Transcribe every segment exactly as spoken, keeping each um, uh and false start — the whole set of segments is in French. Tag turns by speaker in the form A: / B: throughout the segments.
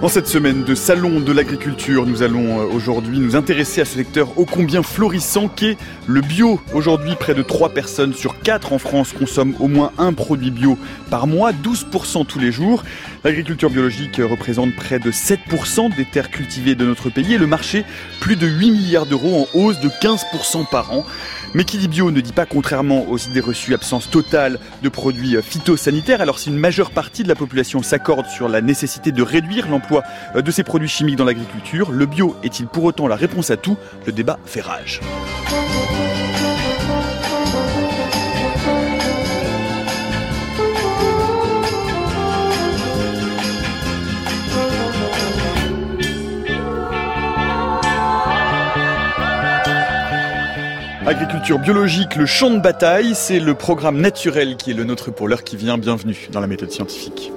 A: En cette semaine de salon de l'agriculture, nous allons aujourd'hui nous intéresser à ce secteur ô combien florissant qu'est le bio. Aujourd'hui, près de trois personnes sur quatre en France consomment au moins un produit bio par mois, douze pour cent tous les jours. L'agriculture biologique représente près de sept pour cent des terres cultivées de notre pays et le marché, plus de huit milliards d'euros en hausse de quinze pour cent par an. Mais qui dit bio ne dit pas, contrairement aux idées reçues, absence totale de produits phytosanitaires. Alors si une majeure partie de la population s'accorde sur la nécessité de réduire l'emploi de ces produits chimiques dans l'agriculture, le bio est-il pour autant la réponse à tout ? Le débat fait rage. Agriculture biologique, le champ de bataille, c'est le programme naturel qui est le nôtre pour l'heure qui vient. Bienvenue dans la méthode scientifique.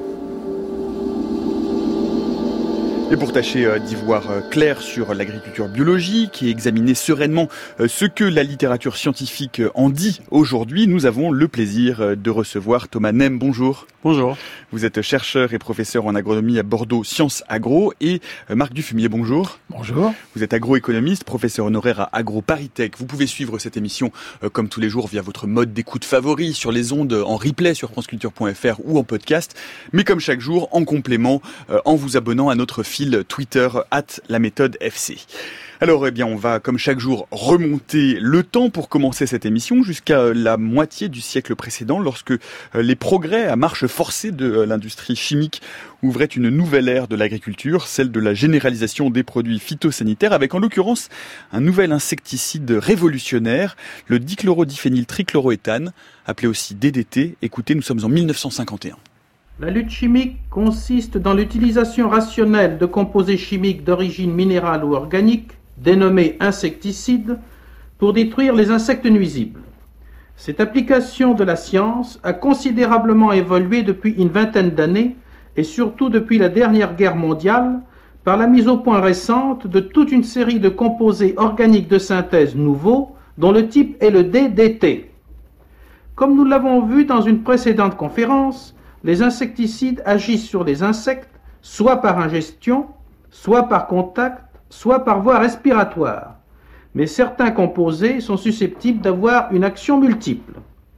A: Et pour tâcher d'y voir clair sur l'agriculture biologique et examiner sereinement ce que la littérature scientifique en dit aujourd'hui, nous avons le plaisir de recevoir Thomas Nem. Bonjour.
B: Bonjour.
A: Vous êtes chercheur et professeur en agronomie à Bordeaux Sciences Agro, et Marc Dufumier, bonjour.
C: Bonjour.
A: Vous êtes agroéconomiste, professeur honoraire à AgroParisTech. Vous pouvez suivre cette émission euh, comme tous les jours via votre mode d'écoute favori, sur les ondes, en replay sur franceculture point f r ou en podcast, mais comme chaque jour, en complément, euh, en vous abonnant à notre fil Twitter arobase la méthode F C. Alors, eh bien, on va, comme chaque jour, remonter le temps pour commencer cette émission jusqu'à la moitié du siècle précédent, lorsque les progrès à marche forcée de l'industrie chimique ouvraient une nouvelle ère de l'agriculture, celle de la généralisation des produits phytosanitaires, avec en l'occurrence un nouvel insecticide révolutionnaire, le dichlorodiphényltrichloroéthane, appelé aussi D D T. Écoutez, nous sommes en mille neuf cent cinquante et un.
C: La lutte chimique consiste dans l'utilisation rationnelle de composés chimiques d'origine minérale ou organique, dénommés insecticides, pour détruire les insectes nuisibles. Cette application de la science a considérablement évolué depuis une vingtaine d'années, et surtout depuis la dernière guerre mondiale, par la mise au point récente de toute une série de composés organiques de synthèse nouveaux, dont le type est le D D T. Comme nous l'avons vu dans une précédente conférence, les insecticides agissent sur les insectes, soit par ingestion, soit par contact, soit par voie respiratoire. Mais certains composés sont susceptibles d'avoir une action multiple.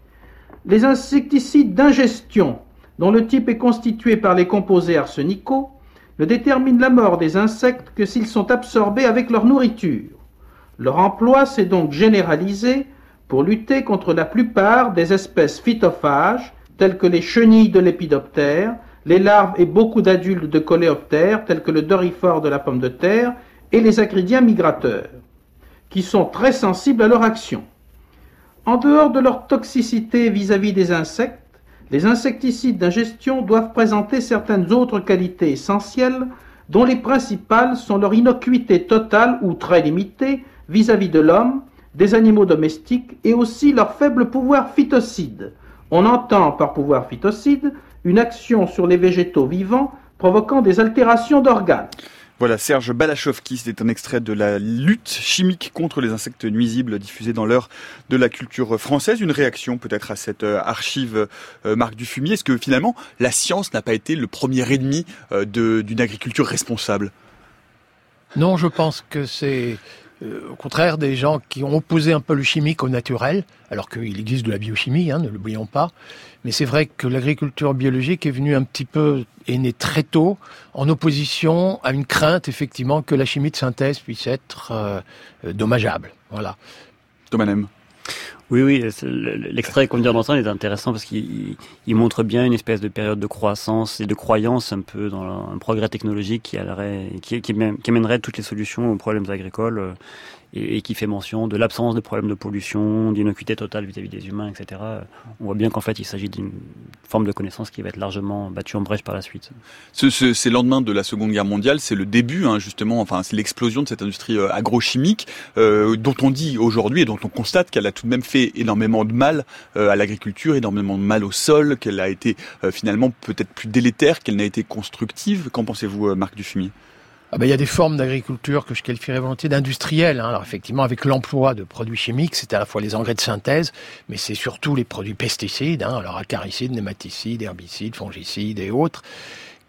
C: Les insecticides d'ingestion, dont le type est constitué par les composés arsenicaux, ne déterminent la mort des insectes que s'ils sont absorbés avec leur nourriture. Leur emploi s'est donc généralisé pour lutter contre la plupart des espèces phytophages, telles que les chenilles de lépidoptère, les larves et beaucoup d'adultes de coléoptères, tels que le doryphore de la pomme de terre, et les acridiens migrateurs, qui sont très sensibles à leur action. En dehors de leur toxicité vis-à-vis des insectes, les insecticides d'ingestion doivent présenter certaines autres qualités essentielles, dont les principales sont leur innocuité totale ou très limitée vis-à-vis de l'homme, des animaux domestiques, et aussi leur faible pouvoir phytocide. On entend par pouvoir phytocide une action sur les végétaux vivants provoquant des altérations d'organes.
A: Voilà, Serge Balachowski, c'est un extrait de la lutte chimique contre les insectes nuisibles diffusée dans l'heure de la culture française. Une réaction peut-être à cette archive, euh, Marc Dufumier. Est-ce que finalement la science n'a pas été le premier ennemi euh, de, d'une agriculture responsable ?
B: Non, je pense que c'est euh, au contraire des gens qui ont opposé un peu le chimique au naturel, alors qu'il existe de la biochimie, hein, ne l'oublions pas. Mais c'est vrai que l'agriculture biologique est venue un petit peu, est née très tôt, en opposition à une crainte, effectivement, que la chimie de synthèse puisse être euh, dommageable. Voilà.
A: Thomas Nem.
D: Oui, oui, l'extrait qu'on vient d'entendre est intéressant parce qu'il il montre bien une espèce de période de croissance et de croyance un peu dans un progrès technologique qui, allerait, qui, qui, qui amènerait toutes les solutions aux problèmes agricoles et, et qui fait mention de l'absence de problèmes de pollution, d'innocuité totale vis-à-vis des humains, et cetera. On voit bien qu'en fait, il s'agit d'une forme de connaissance qui va être largement battue en brèche par la suite.
A: Ce, ce, ces lendemains de la Seconde Guerre mondiale, c'est le début, hein, justement, enfin, c'est l'explosion de cette industrie euh, agrochimique euh, dont on dit aujourd'hui et dont on constate qu'elle a tout de même fait énormément de mal euh, à l'agriculture, énormément de mal au sol, qu'elle a été euh, finalement peut-être plus délétère, qu'elle n'a été constructive. Qu'en pensez-vous, euh, Marc Dufumier ?
B: Ah ben, il y a des formes d'agriculture que je qualifierais volontiers d'industrielles. Hein. Alors effectivement, avec l'emploi de produits chimiques, c'est à la fois les engrais de synthèse, mais c'est surtout les produits pesticides, hein, alors acaricides, nématicides, herbicides, fongicides et autres,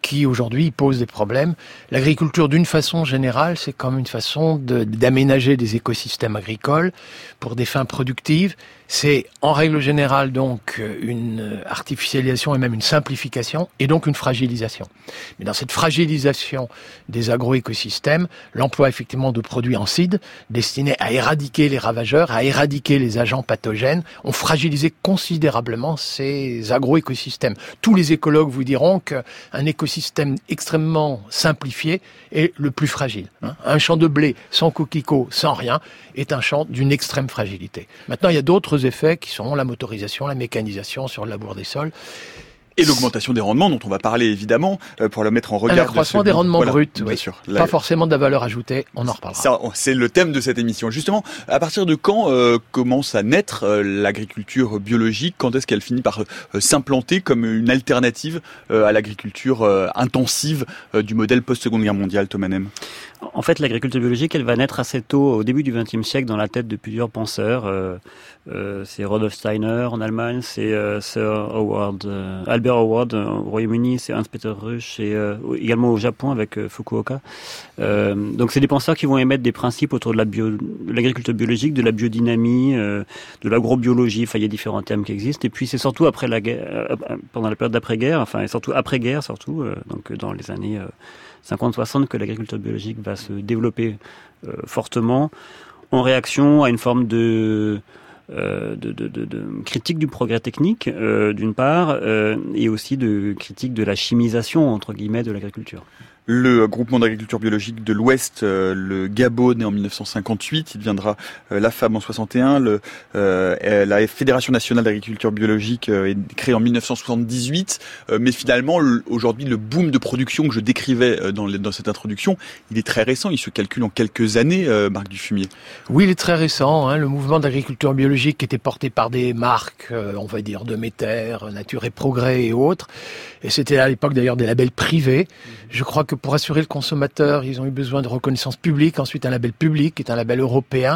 B: qui aujourd'hui pose des problèmes. L'agriculture, d'une façon générale, c'est comme une façon de, d'aménager des écosystèmes agricoles pour des fins productives. C'est en règle générale donc une artificialisation et même une simplification et donc une fragilisation. Mais dans cette fragilisation des agroécosystèmes, l'emploi effectivement de produits en seed destinés à éradiquer les ravageurs, à éradiquer les agents pathogènes, ont fragilisé considérablement ces agroécosystèmes. Tous les écologues vous diront qu'un écosystème extrêmement simplifié est le plus fragile. Un champ de blé sans coquelicots, sans rien, est un champ d'une extrême fragilité. Maintenant, il y a d'autres effets qui sont la motorisation, la mécanisation sur le labour des sols.
A: Et l'augmentation des rendements dont on va parler évidemment pour le mettre en regard.
B: L'accroissement
A: de ce...
B: des rendements
A: voilà,
B: bruts,
A: bien
B: oui.
A: sûr.
B: Pas
A: La...
B: forcément de la valeur ajoutée, on en reparlera.
A: Ça, c'est le thème de cette émission. Justement, à partir de quand euh, commence à naître euh, l'agriculture biologique? Quand est-ce qu'elle finit par euh, s'implanter comme une alternative euh, à l'agriculture euh, intensive euh, du modèle post-seconde guerre mondiale, Thomas Nem?
D: En fait, l'agriculture biologique, elle va naître assez tôt, au début du vingtième siècle, dans la tête de plusieurs penseurs. Euh, euh, c'est Rudolf Steiner en Allemagne, c'est euh, Sir Howard, euh, Albert Howard euh, au Royaume-Uni, c'est Hans-Peter Rusch, et euh, également au Japon avec euh, Fukuoka. Euh, donc, c'est des penseurs qui vont émettre des principes autour de, la bio, de l'agriculture biologique, de la biodynamie, euh, de l'agrobiologie. Enfin, il y a différents termes qui existent. Et puis, c'est surtout après la guerre, euh, pendant la période d'après-guerre, enfin, et surtout après-guerre, surtout, euh, donc dans les années euh, cinquante soixante, que l'agriculture biologique va se développer euh, fortement en réaction à une forme de, euh, de, de, de, de critique du progrès technique, euh, d'une part, euh, et aussi de critique de la chimisation, entre guillemets, de l'agriculture.
A: Le groupement d'agriculture biologique de l'Ouest, euh, le GABO, né en mille neuf cent cinquante-huit, il deviendra euh, la FAB en soixante et un. Le, euh, la Fédération nationale d'agriculture biologique euh, est créée en mille neuf cent soixante-dix-huit. Euh, mais finalement, le, aujourd'hui, le boom de production que je décrivais euh, dans, les, dans cette introduction, il est très récent. Il se calcule en quelques années, euh, Marc Dufumier.
B: Oui, il est très récent. Hein, le mouvement d'agriculture biologique qui était porté par des marques, euh, on va dire, de Demeter, Nature et Progrès et autres. Et c'était à l'époque d'ailleurs des labels privés. Je crois que pour assurer le consommateur, ils ont eu besoin de reconnaissance publique, ensuite un label public, qui est un label européen.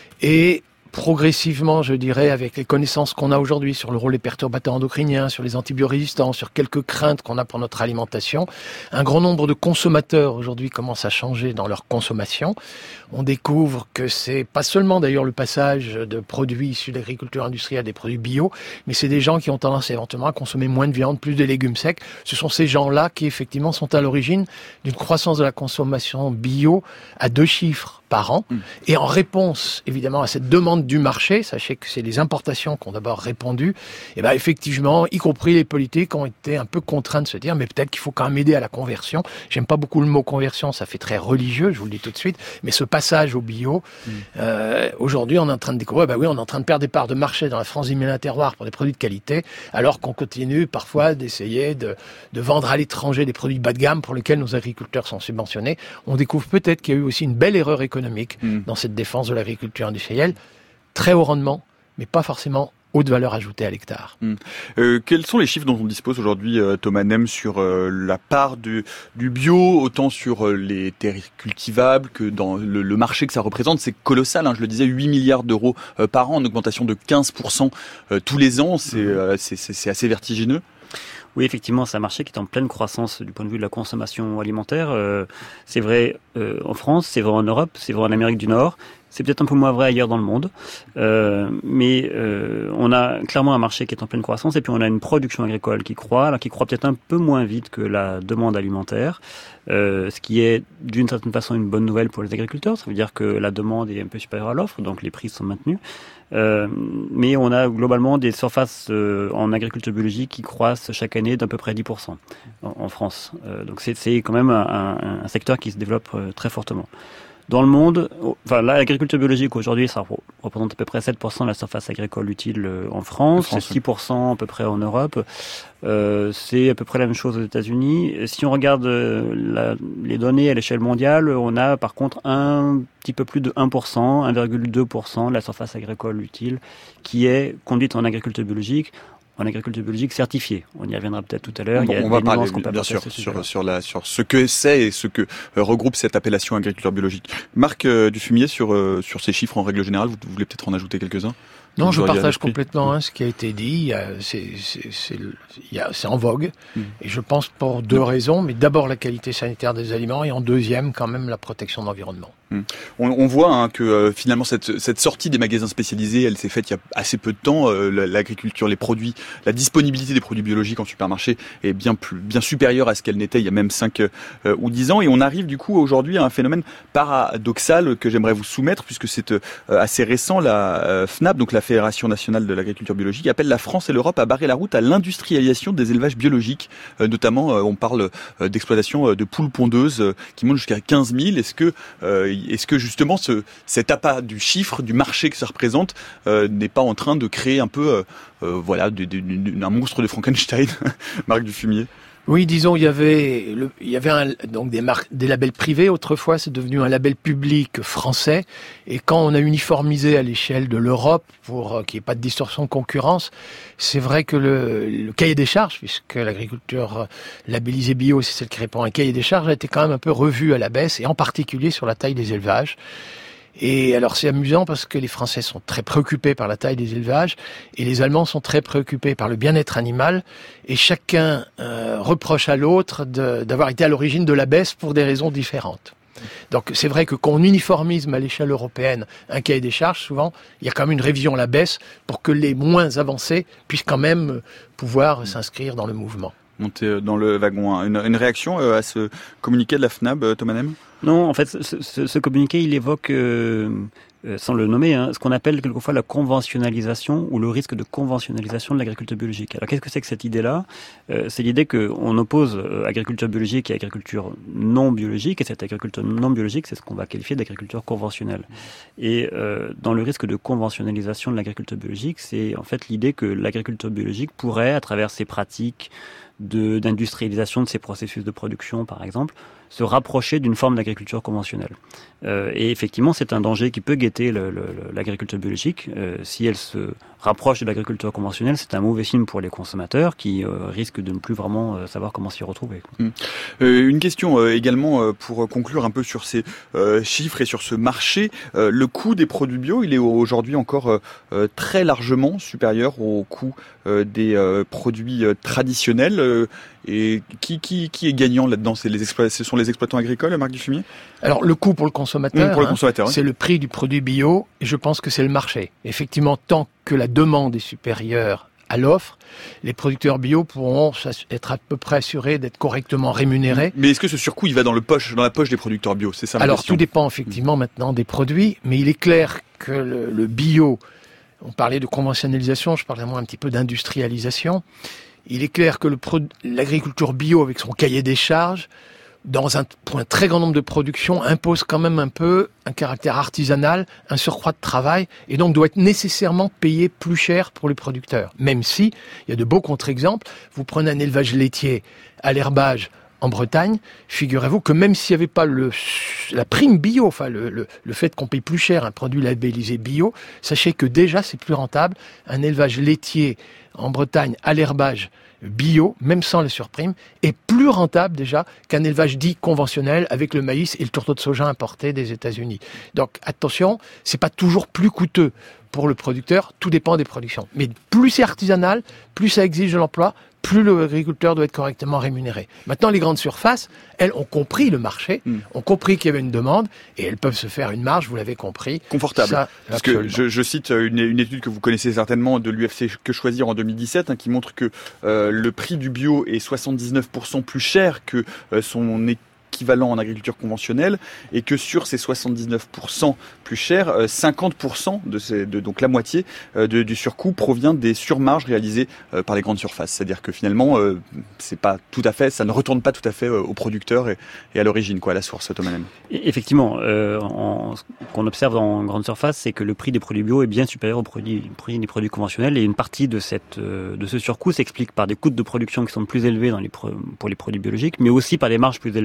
B: Et progressivement, je dirais, avec les connaissances qu'on a aujourd'hui sur le rôle des perturbateurs endocriniens, sur les antibiorésistants, sur quelques craintes qu'on a pour notre alimentation, un grand nombre de consommateurs aujourd'hui commencent à changer dans leur consommation. On découvre que c'est pas seulement d'ailleurs le passage de produits issus de l'agriculture industrielle à des produits bio, mais c'est des gens qui ont tendance éventuellement à consommer moins de viande, plus de légumes secs. Ce sont ces gens-là qui effectivement sont à l'origine d'une croissance de la consommation bio à deux chiffres par an. Mmh. Et en réponse, évidemment, à cette demande du marché, sachez que c'est les importations qui ont d'abord répondu, et ben effectivement, y compris les politiques ont été un peu contraints de se dire, mais peut-être qu'il faut quand même aider à la conversion. J'aime pas beaucoup le mot conversion, ça fait très religieux, je vous le dis tout de suite, mais ce passage au bio, mmh. euh, aujourd'hui, on est en train de découvrir, ben oui, on est en train de perdre des parts de marché dans la France du terroir pour des produits de qualité, alors qu'on continue parfois d'essayer de, de vendre à l'étranger des produits bas de gamme pour lesquels nos agriculteurs sont subventionnés. On découvre peut-être qu'il y a eu aussi une belle erreur économique économique mmh. dans cette défense de l'agriculture industrielle. Très haut rendement, mais pas forcément haute valeur ajoutée à l'hectare.
A: Mmh. Euh, quels sont les chiffres dont on dispose aujourd'hui, euh, Thomas Nem, sur euh, la part du, du bio, autant sur euh, les terres cultivables que dans le, le marché que ça représente? C'est colossal, hein, je le disais, huit milliards d'euros euh, par an, en augmentation de quinze pour cent euh, tous les ans. C'est, euh, c'est, c'est, c'est assez vertigineux.
D: Oui, effectivement, c'est un marché qui est en pleine croissance du point de vue de la consommation alimentaire. Euh, c'est vrai euh, en France, c'est vrai en Europe, c'est vrai en Amérique du Nord. C'est peut-être un peu moins vrai ailleurs dans le monde, euh, mais euh, on a clairement un marché qui est en pleine croissance et puis on a une production agricole qui croît, alors qui croît peut-être un peu moins vite que la demande alimentaire, euh, ce qui est d'une certaine façon une bonne nouvelle pour les agriculteurs. Ça veut dire que la demande est un peu supérieure à l'offre, donc les prix sont maintenus. Euh, mais on a globalement des surfaces euh, en agriculture biologique qui croissent chaque année d'à peu près dix pour cent en, en France. Euh, donc c'est, c'est quand même un, un, un secteur qui se développe euh, très fortement. Dans le monde, enfin l'agriculture biologique aujourd'hui, ça représente à peu près sept pour cent de la surface agricole utile en France, France c'est six pour cent à peu près en Europe, euh, c'est à peu près la même chose aux États-Unis. Si on regarde la, les données à l'échelle mondiale, on a par contre un petit peu plus de un pour cent, un virgule deux pour cent de la surface agricole utile qui est conduite en agriculture biologique. en agriculture biologique certifiée. On y reviendra peut-être tout à l'heure.
A: Bon,
D: Il y a
A: on va parler
D: qu'on peut
A: bien sûr
D: ce
A: sur, sur, la, sur ce que c'est et ce que euh, regroupe cette appellation agriculture biologique. Marc euh, Dufumier, sur, euh, sur ces chiffres en règle générale, vous, vous voulez peut-être en ajouter quelques-uns ?
B: Non, je partage complètement hein, ce qui a été dit. C'est, c'est, c'est, c'est en vogue. Mmh. Et je pense pour deux mmh. raisons. Mais d'abord la qualité sanitaire des aliments et en deuxième quand même la protection de l'environnement.
A: Mmh. On, on voit hein, que euh, finalement cette, cette sortie des magasins spécialisés, elle s'est faite il y a assez peu de temps. Euh, l'agriculture, les produits, la disponibilité des produits biologiques en supermarché est bien plus, bien supérieure à ce qu'elle n'était il y a même cinq euh, ou dix ans. Et on arrive du coup aujourd'hui à un phénomène paradoxal que j'aimerais vous soumettre puisque c'est euh, assez récent. La euh, FNAB, donc la Fédération nationale de l'agriculture biologique, appelle la France et l'Europe à barrer la route à l'industrialisation des élevages biologiques. Euh, notamment, euh, on parle euh, d'exploitation euh, de poules pondeuses euh, qui montent jusqu'à quinze mille. Est-ce que, euh, est-ce que justement ce, cet appât du chiffre, du marché que ça représente, euh, n'est pas en train de créer un peu, euh, euh, voilà, de, de, de, un monstre de Frankenstein, Marc Dufumier ?
B: Oui, disons, il y avait, le, il y avait un, donc des marques, des labels privés. Autrefois, c'est devenu un label public français. Et quand on a uniformisé à l'échelle de l'Europe pour qu'il n'y ait pas de distorsion de concurrence, c'est vrai que le, le cahier des charges, puisque l'agriculture labellisée bio, c'est celle qui répond à un cahier des charges, a été quand même un peu revu à la baisse, et en particulier sur la taille des élevages. Et alors c'est amusant parce que les Français sont très préoccupés par la taille des élevages et les Allemands sont très préoccupés par le bien-être animal et chacun euh, reproche à l'autre de, d'avoir été à l'origine de la baisse pour des raisons différentes. Donc c'est vrai que quand on uniformise à l'échelle européenne un cahier des charges, souvent il y a quand même une révision à la baisse pour que les moins avancés puissent quand même pouvoir s'inscrire dans le mouvement.
A: Monter dans le wagon. Une, une réaction à ce communiqué de la FNAB, Thomas Nem ?
D: Non, en fait, ce, ce, ce communiqué, il évoque, euh, euh, sans le nommer, hein, ce qu'on appelle quelquefois la conventionnalisation ou le risque de conventionnalisation de l'agriculture biologique. Alors, qu'est-ce que c'est que cette idée-là ? euh, C'est l'idée qu'on oppose euh, agriculture biologique et agriculture non biologique, et cette agriculture non biologique, c'est ce qu'on va qualifier d'agriculture conventionnelle. Et euh, dans le risque de conventionnalisation de l'agriculture biologique, c'est en fait l'idée que l'agriculture biologique pourrait, à travers ses pratiques de, d'industrialisation de ses processus de production, par exemple, se rapprocher d'une forme d'agriculture conventionnelle. Euh, et effectivement, c'est un danger qui peut guetter le, le, l'agriculture biologique. Euh, si elle se rapproche de l'agriculture conventionnelle, c'est un mauvais signe pour les consommateurs qui euh, risquent de ne plus vraiment euh, savoir comment s'y retrouver.
A: Mmh. Euh, une question euh, également euh, pour conclure un peu sur ces euh, chiffres et sur ce marché. Euh, le coût des produits bio, il est aujourd'hui encore euh, très largement supérieur au coût euh, des euh, produits euh, traditionnels. Euh, et qui, qui, qui est gagnant là-dedans ? C'est les exploitants, ce sont les exploitants agricoles, Marc Dufumier ?
B: Alors le coût pour le consommateur,
A: mmh, pour le consommateur hein,
B: oui. C'est le prix du produit bio et je pense que c'est le marché. Effectivement, tant que la demande est supérieure à l'offre, les producteurs bio pourront être à peu près assurés d'être correctement rémunérés.
A: Mais est-ce que ce surcoût, il va dans, le poche, dans la poche des producteurs bio ? C'est ça ma
B: Alors
A: question.
B: Tout dépend effectivement mmh. maintenant des produits, mais il est clair que le, le bio, on parlait de conventionnalisation, je parlais moi un petit peu d'industrialisation. Il est clair que le pro- l'agriculture bio, avec son cahier des charges, dans un, pour un très grand nombre de productions, impose quand même un peu un caractère artisanal, un surcroît de travail, et donc doit être nécessairement payé plus cher pour les producteurs. Même si, il y a de beaux contre-exemples. Vous prenez un élevage laitier à l'herbage en Bretagne, figurez-vous que même s'il n'y avait pas le, la prime bio, enfin le, le, le fait qu'on paye plus cher un produit labellisé bio, sachez que déjà c'est plus rentable. Un élevage laitier en Bretagne à l'herbage bio, même sans la surprime, est plus rentable déjà qu'un élevage dit conventionnel avec le maïs et le tourteau de soja importé des États-Unis. Donc attention, c'est pas toujours plus coûteux pour le producteur, tout dépend des productions. Mais plus c'est artisanal, plus ça exige de l'emploi, plus l'agriculteur doit être correctement rémunéré. Maintenant, les grandes surfaces, elles ont compris le marché, mmh. ont compris qu'il y avait une demande, et elles peuvent se faire une marge, vous l'avez compris.
A: Confortable. Ça, Parce absolument. que je, je cite une, une étude que vous connaissez certainement de l'U F C Que Choisir en deux mille dix-sept, hein, qui montre que euh, le prix du bio est soixante-dix-neuf pour cent plus cher que euh, son équivalent en agriculture conventionnelle, et que sur ces soixante-dix-neuf pour cent plus cher, euh, cinquante pour cent de, ces, de donc la moitié euh, de, du surcoût provient des surmarges réalisées euh, par les grandes surfaces. C'est-à-dire que finalement, euh, c'est pas tout à fait, ça ne retourne pas tout à fait euh, aux producteurs et, et à l'origine, quoi, à la source, Thomas Nem.
D: Effectivement, euh, en, ce qu'on observe en grande surface, c'est que le prix des produits bio est bien supérieur au prix, au prix des produits conventionnels, et une partie de cette euh, de ce surcoût s'explique par des coûts de production qui sont plus élevés dans les pro, pour les produits biologiques, mais aussi par des marges plus élevées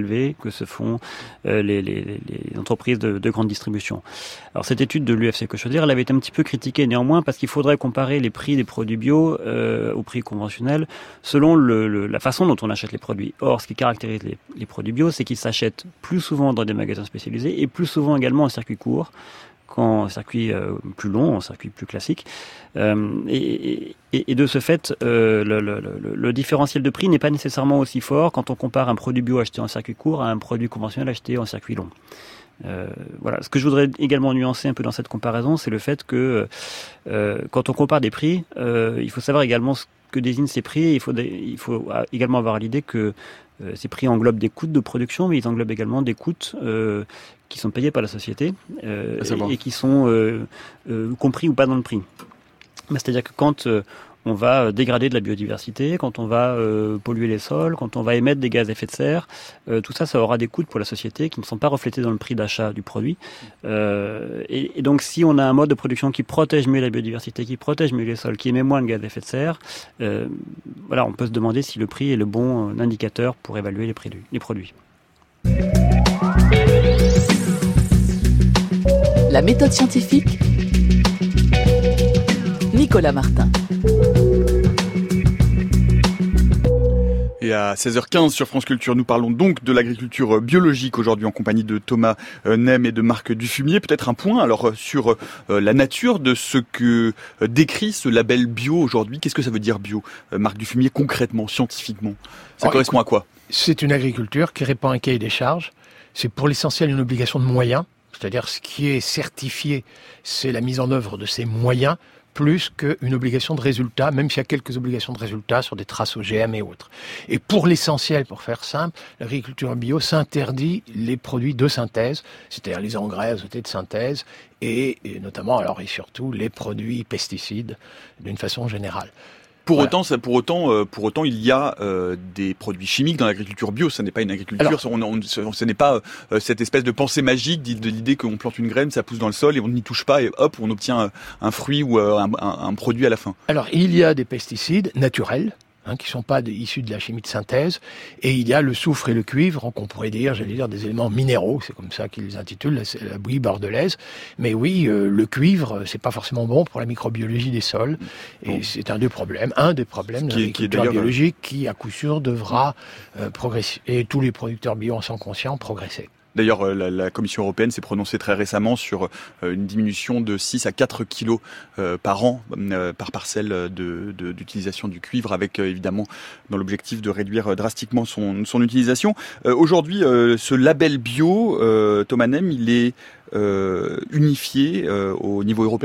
D: que se font euh, les, les, les entreprises de, de grande distribution. Alors cette étude de l'U F C Que Choisir, elle avait été un petit peu critiquée néanmoins parce qu'il faudrait comparer les prix des produits bio euh, aux prix conventionnels selon le, le, la façon dont on achète les produits. Or, ce qui caractérise les, les produits bio, c'est qu'ils s'achètent plus souvent dans des magasins spécialisés et plus souvent également en circuit court, qu'en circuit euh, plus long, en circuit plus classique. Euh, et, et, et de ce fait, euh, le, le, le, le différentiel de prix n'est pas nécessairement aussi fort quand on compare un produit bio acheté en circuit court à un produit conventionnel acheté en circuit long. Euh, voilà. Ce que je voudrais également nuancer un peu dans cette comparaison, c'est le fait que euh, quand on compare des prix, euh, il faut savoir également ce que désignent ces prix. Il faut, il faut également avoir l'idée que euh, ces prix englobent des coûts de production, mais ils englobent également des coûts euh, qui sont payés par la société euh, et, et qui sont euh, euh, compris ou pas dans le prix. C'est-à-dire que quand euh, on va dégrader de la biodiversité, quand on va euh, polluer les sols, quand on va émettre des gaz à effet de serre, euh, tout ça, ça aura des coûts pour la société qui ne sont pas reflétés dans le prix d'achat du produit. Euh, et, et donc, si on a un mode de production qui protège mieux la biodiversité, qui protège mieux les sols, qui émet moins de gaz à effet de serre, euh, voilà, on peut se demander si le prix est le bon indicateur pour évaluer les, prix du, les produits.
E: La méthode scientifique, Nicolas Martin.
A: Et à seize heures quinze sur France Culture, nous parlons donc de l'agriculture biologique aujourd'hui en compagnie de Thomas Nem et de Marc Dufumier. Peut-être un point alors sur la nature de ce que décrit ce label bio aujourd'hui. Qu'est-ce que ça veut dire bio, Marc Dufumier, concrètement, scientifiquement? Ça Alors, correspond écoute, à quoi?
B: C'est une agriculture qui répond à un cahier des charges. C'est pour l'essentiel une obligation de moyens. C'est-à-dire ce qui est certifié, c'est la mise en œuvre de ces moyens, plus qu'une obligation de résultat, même s'il y a quelques obligations de résultat sur des traces O G M et autres. Et pour l'essentiel, pour faire simple, l'agriculture bio s'interdit les produits de synthèse, c'est-à-dire les engrais azotés de synthèse, et, et notamment, alors et surtout, les produits pesticides, d'une façon générale.
A: Pour
B: voilà.
A: autant, ça, pour autant, euh, pour autant, il y a euh, des produits chimiques dans l'agriculture bio. Ça n'est pas une agriculture. Alors, on, on, ce n'est pas euh, cette espèce de pensée magique de l'idée qu'on plante une graine, ça pousse dans le sol et on n'y touche pas et hop, on obtient un fruit ou euh, un, un, un produit à la fin.
B: Alors, il y a des pesticides naturels. Hein, qui ne sont pas de, issus de la chimie de synthèse, et il y a le soufre et le cuivre, qu'on pourrait dire, j'allais dire, des éléments minéraux, c'est comme ça qu'ils intitulent la, la bouillie bordelaise. Mais oui, euh, le cuivre, c'est pas forcément bon pour la microbiologie des sols, et bon. C'est un des problèmes, un des problèmes de l'agriculture biologique qui, à coup sûr, devra euh, progresser. Et tous les producteurs bio en sont conscients, progresser.
A: D'ailleurs, la, la Commission européenne s'est prononcée très récemment sur euh, une diminution de six à quatre kilos euh, par an, euh, par parcelle de, de, d'utilisation du cuivre, avec euh, évidemment dans l'objectif de réduire euh, drastiquement son, son utilisation. Euh, aujourd'hui, euh, ce label bio, euh, Thomas Nem, il est euh, unifié euh, au niveau européen ?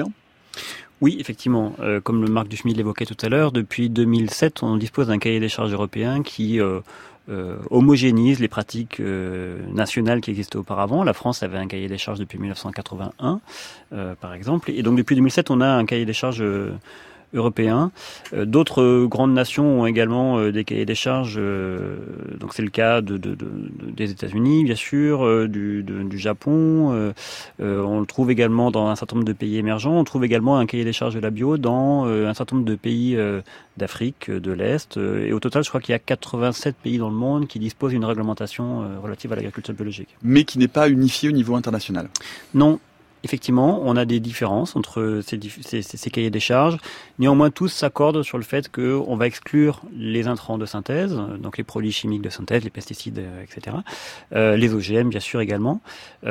D: Oui, effectivement. Euh, comme le Marc Dufumier l'évoquait tout à l'heure, depuis deux mille sept, on dispose d'un cahier des charges européen qui euh, euh, homogénise les pratiques euh, nationales qui existaient auparavant. La France avait un cahier des charges depuis mille neuf cent quatre-vingt-un, euh, par exemple. Et donc depuis deux mille sept, on a un cahier des charges euh, européen. Euh, d'autres euh, grandes nations ont également euh, des cahiers des charges. Euh, donc c'est le cas de, de, de, de, des États-Unis, bien sûr, euh, du, de, du Japon. Euh, euh, on le trouve également dans un certain nombre de pays émergents. On trouve également un cahier des charges de la bio dans euh, un certain nombre de pays euh, d'Afrique, de l'Est. Euh, et au total, je crois qu'il y a quatre-vingt-sept pays dans le monde qui disposent d'une réglementation euh, relative à l'agriculture biologique.
A: Mais qui n'est pas unifiée au niveau international.
D: Non. Effectivement, on a des différences entre ces, ces, ces cahiers des charges. Néanmoins, tous s'accordent sur le fait qu'on va exclure les intrants de synthèse, donc les produits chimiques de synthèse, les pesticides, et cetera. Euh, les O G M, bien sûr, également.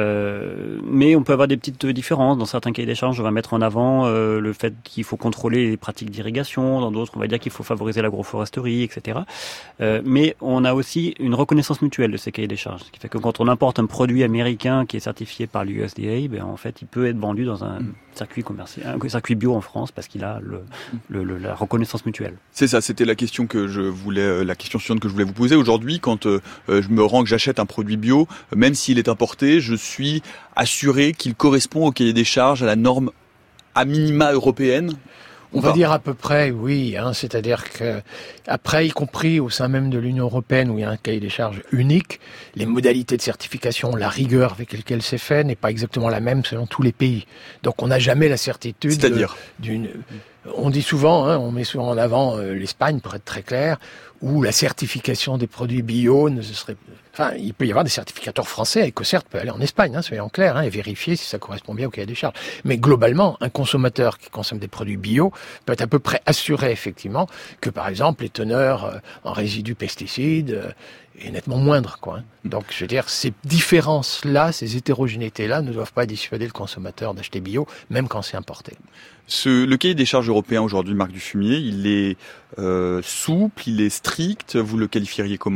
D: Euh, mais on peut avoir des petites différences. Dans certains cahiers des charges, on va mettre en avant euh, le fait qu'il faut contrôler les pratiques d'irrigation. Dans d'autres, on va dire qu'il faut favoriser l'agroforesterie, et cetera. Euh, mais on a aussi une reconnaissance mutuelle de ces cahiers des charges. Ce qui fait que quand on importe un produit américain qui est certifié par l'U S D A, ben, en fait, il peut être vendu dans un circuit commercial, un circuit bio en France parce qu'il a le, le, le, la reconnaissance mutuelle.
A: C'est ça, c'était la question que je voulais, la question suivante que je voulais vous poser aujourd'hui. Quand euh, je me rends, que j'achète un produit bio, même s'il est importé, je suis assuré qu'il correspond au cahier des charges, à la norme à minima européenne.
B: On va dire à peu près, oui. Hein, c'est-à-dire que après, y compris au sein même de l'Union européenne, où il y a un cahier des charges unique, les modalités de certification, la rigueur avec laquelle c'est fait n'est pas exactement la même selon tous les pays. Donc, on n'a jamais la certitude.
A: C'est-à-dire
B: d'une. On dit souvent, hein, on met souvent en avant euh, l'Espagne, pour être très clair, où la certification des produits bio ne serait... Enfin, il peut y avoir des certificateurs français, EcoCert peut aller en Espagne, hein, soyons clairs, hein, et vérifier si ça correspond bien au cahier des charges. Mais globalement, un consommateur qui consomme des produits bio peut être à peu près assuré, effectivement, que par exemple, les teneurs euh, en résidus pesticides euh, est nettement moindre, quoi. Donc, je veux dire, ces différences-là, ces hétérogénéités-là ne doivent pas dissuader le consommateur d'acheter bio, même quand c'est importé.
A: Ce, le cahier des charges européen aujourd'hui, Marc Dufumier, il est euh, souple, il est strict, vous le qualifieriez comment ?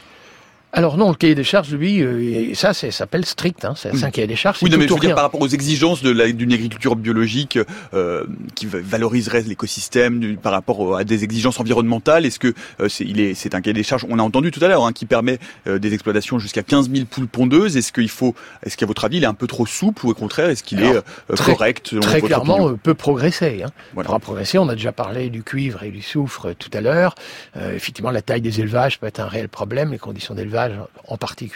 B: Alors non, le cahier des charges, lui, euh, ça, ça s'appelle strict. Hein, c'est un cahier des charges.
A: Oui, non, mais je veux
B: rien.
A: dire par rapport aux exigences de la, d'une agriculture biologique euh, qui valoriserait l'écosystème du, par rapport à des exigences environnementales. Est-ce que euh, c'est, il est, c'est un cahier des charges, on a entendu tout à l'heure, hein, qui permet euh, des exploitations jusqu'à quinze mille poules pondeuses. Est-ce qu'il faut, est-ce qu'à votre avis, il est un peu trop souple ou au contraire, est-ce qu'il Alors, est euh, très, correct selon
B: Très
A: votre
B: clairement,
A: opinion
B: peut progresser. Hein.
A: Voilà.
B: Pourra progresser. On a déjà parlé du cuivre et du soufre tout à l'heure. Euh, effectivement, la taille des élevages peut être un réel problème, les conditions d'élevage en particulier.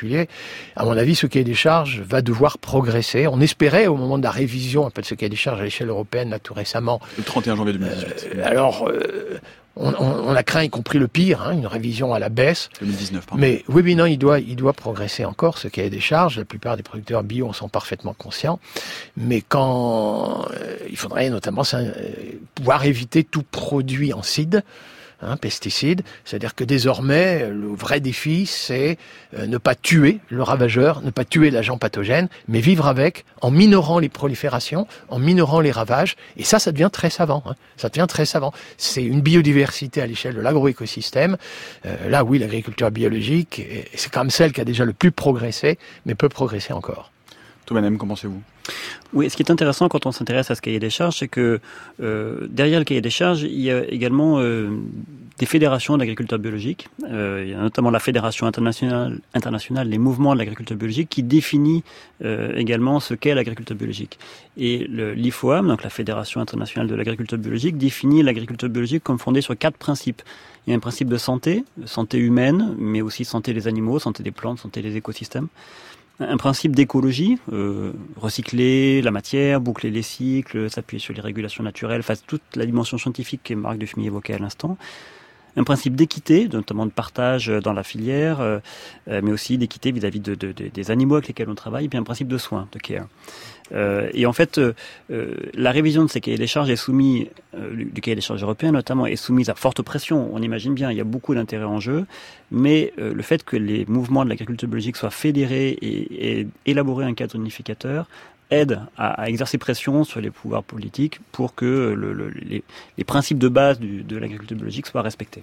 B: À mon avis, ce cahier des charges va devoir progresser. On espérait, au moment de la révision un peu de ce cahier des charges à l'échelle européenne, là, tout récemment.
A: Le trente et un janvier deux mille dix-huit.
B: Euh, alors, euh, on, on, on a craint, y compris le pire, hein, une révision à la baisse.
A: deux mille dix-neuf, pardon.
B: Mais oui, mais non, il doit, il doit progresser encore, ce cahier des charges. La plupart des producteurs bio en sont parfaitement conscients. Mais quand euh, il faudrait notamment euh, pouvoir éviter tout produit en cide, Hein, pesticides, c'est-à-dire que désormais, le vrai défi, c'est euh, ne pas tuer le ravageur, ne pas tuer l'agent pathogène, mais vivre avec, en minorant les proliférations, en minorant les ravages, et ça, ça devient très savant. Hein, ça devient très savant. C'est une biodiversité à l'échelle de l'agroécosystème. Euh, là, oui, l'agriculture biologique, c'est quand même celle qui a déjà le plus progressé, mais peut progresser encore.
A: Thomas Nem, qu'en pensez-vous ?
D: Oui, ce qui est intéressant quand on s'intéresse à ce cahier des charges, c'est que euh, derrière le cahier des charges, il y a également euh, des fédérations d'agriculteurs biologiques. Euh, il y a notamment la Fédération internationale, internationale des mouvements de l'agriculture biologique qui définit euh, également ce qu'est l'agriculture biologique. Et le, l'I F O A M, donc la Fédération internationale de l'agriculture biologique, définit l'agriculture biologique comme fondée sur quatre principes. Il y a un principe de santé, santé humaine, mais aussi santé des animaux, santé des plantes, santé des écosystèmes. Un principe d'écologie, euh, recycler la matière, boucler les cycles, s'appuyer sur les régulations naturelles, face toute la dimension scientifique que Marc Dufumier évoquait à l'instant. Un principe d'équité, notamment de partage dans la filière, euh, mais aussi d'équité vis-à-vis de, de, de, des animaux avec lesquels on travaille, et puis un principe de soin, de care. Euh, et en fait, euh, la révision de ces cahiers des charges est soumise, euh, du cahier des charges européen notamment, est soumise à forte pression. On imagine bien, il y a beaucoup d'intérêts en jeu, mais euh, le fait que les mouvements de l'agriculture biologique soient fédérés et, et élaborer un cadre unificateur aide à, à exercer pression sur les pouvoirs politiques pour que le, le, les, les principes de base du, de l'agriculture biologique soient respectés.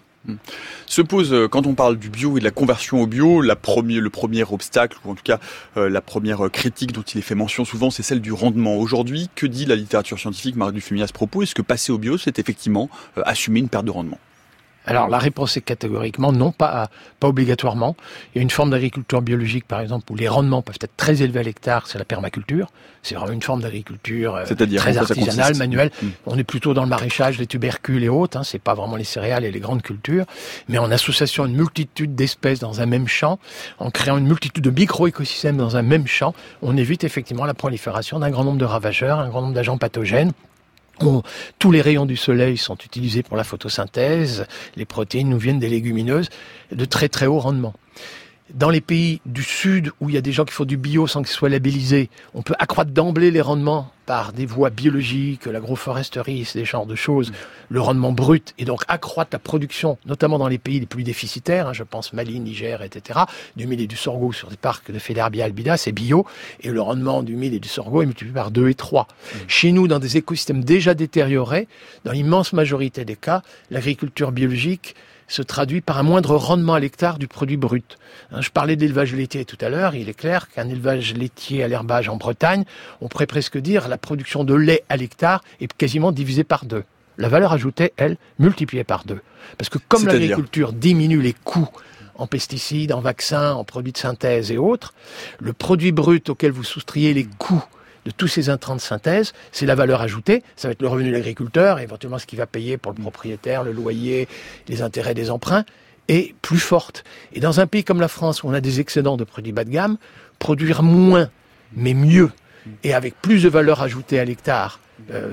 A: Se pose, quand on parle du bio et de la conversion au bio, la premier, le premier obstacle, ou en tout cas euh, la première critique dont il est fait mention souvent, c'est celle du rendement. Aujourd'hui, que dit la littérature scientifique, Marc Dufumier, à ce propos ? Est-ce que passer au bio, c'est effectivement euh, assumer une perte de rendement ?
B: Alors la réponse est catégoriquement non, pas, pas obligatoirement. Il y a une forme d'agriculture biologique, par exemple, où les rendements peuvent être très élevés à l'hectare, c'est la permaculture. C'est vraiment une forme d'agriculture euh, très artisanale, manuelle. Mmh. On est plutôt dans le maraîchage, les tubercules et autres, hein, c'est pas vraiment les céréales et les grandes cultures, mais en association une multitude d'espèces dans un même champ, en créant une multitude de micro-écosystèmes dans un même champ, on évite effectivement la prolifération d'un grand nombre de ravageurs, un grand nombre d'agents pathogènes. On, tous les rayons du soleil sont utilisés pour la photosynthèse, les protéines nous viennent des légumineuses de très très haut rendement. Dans les pays du Sud, où il y a des gens qui font du bio sans que ce soit labellisé, on peut accroître d'emblée les rendements par des voies biologiques, l'agroforesterie, c'est des genres de choses, le rendement brut, et donc accroître la production, notamment dans les pays les plus déficitaires, hein, je pense Mali, Niger, et cetera, du mil et du sorgho sur des parcs de Fédérbia albida, c'est bio, et le rendement du mil et du sorgho est multiplié par deux et trois. Mmh. Chez nous, dans des écosystèmes déjà détériorés, dans l'immense majorité des cas, l'agriculture biologique se traduit par un moindre rendement à l'hectare du produit brut. Je parlais de l'élevage laitier tout à l'heure, il est clair qu'un élevage laitier à l'herbage en Bretagne, on pourrait presque dire la production de lait à l'hectare est quasiment divisée par deux. La valeur ajoutée, elle, multipliée par deux. Parce que comme
A: C'est-à-dire
B: l'agriculture diminue les coûts en pesticides, en vaccins, en produits de synthèse et autres, le produit brut auquel vous soustrayez les coûts de tous ces intrants de synthèse, c'est la valeur ajoutée, ça va être le revenu de l'agriculteur, éventuellement ce qu'il va payer pour le propriétaire, le loyer, les intérêts des emprunts, est plus forte. Et dans un pays comme la France, où on a des excédents de produits bas de gamme, produire moins, mais mieux, et avec plus de valeur ajoutée à l'hectare, euh,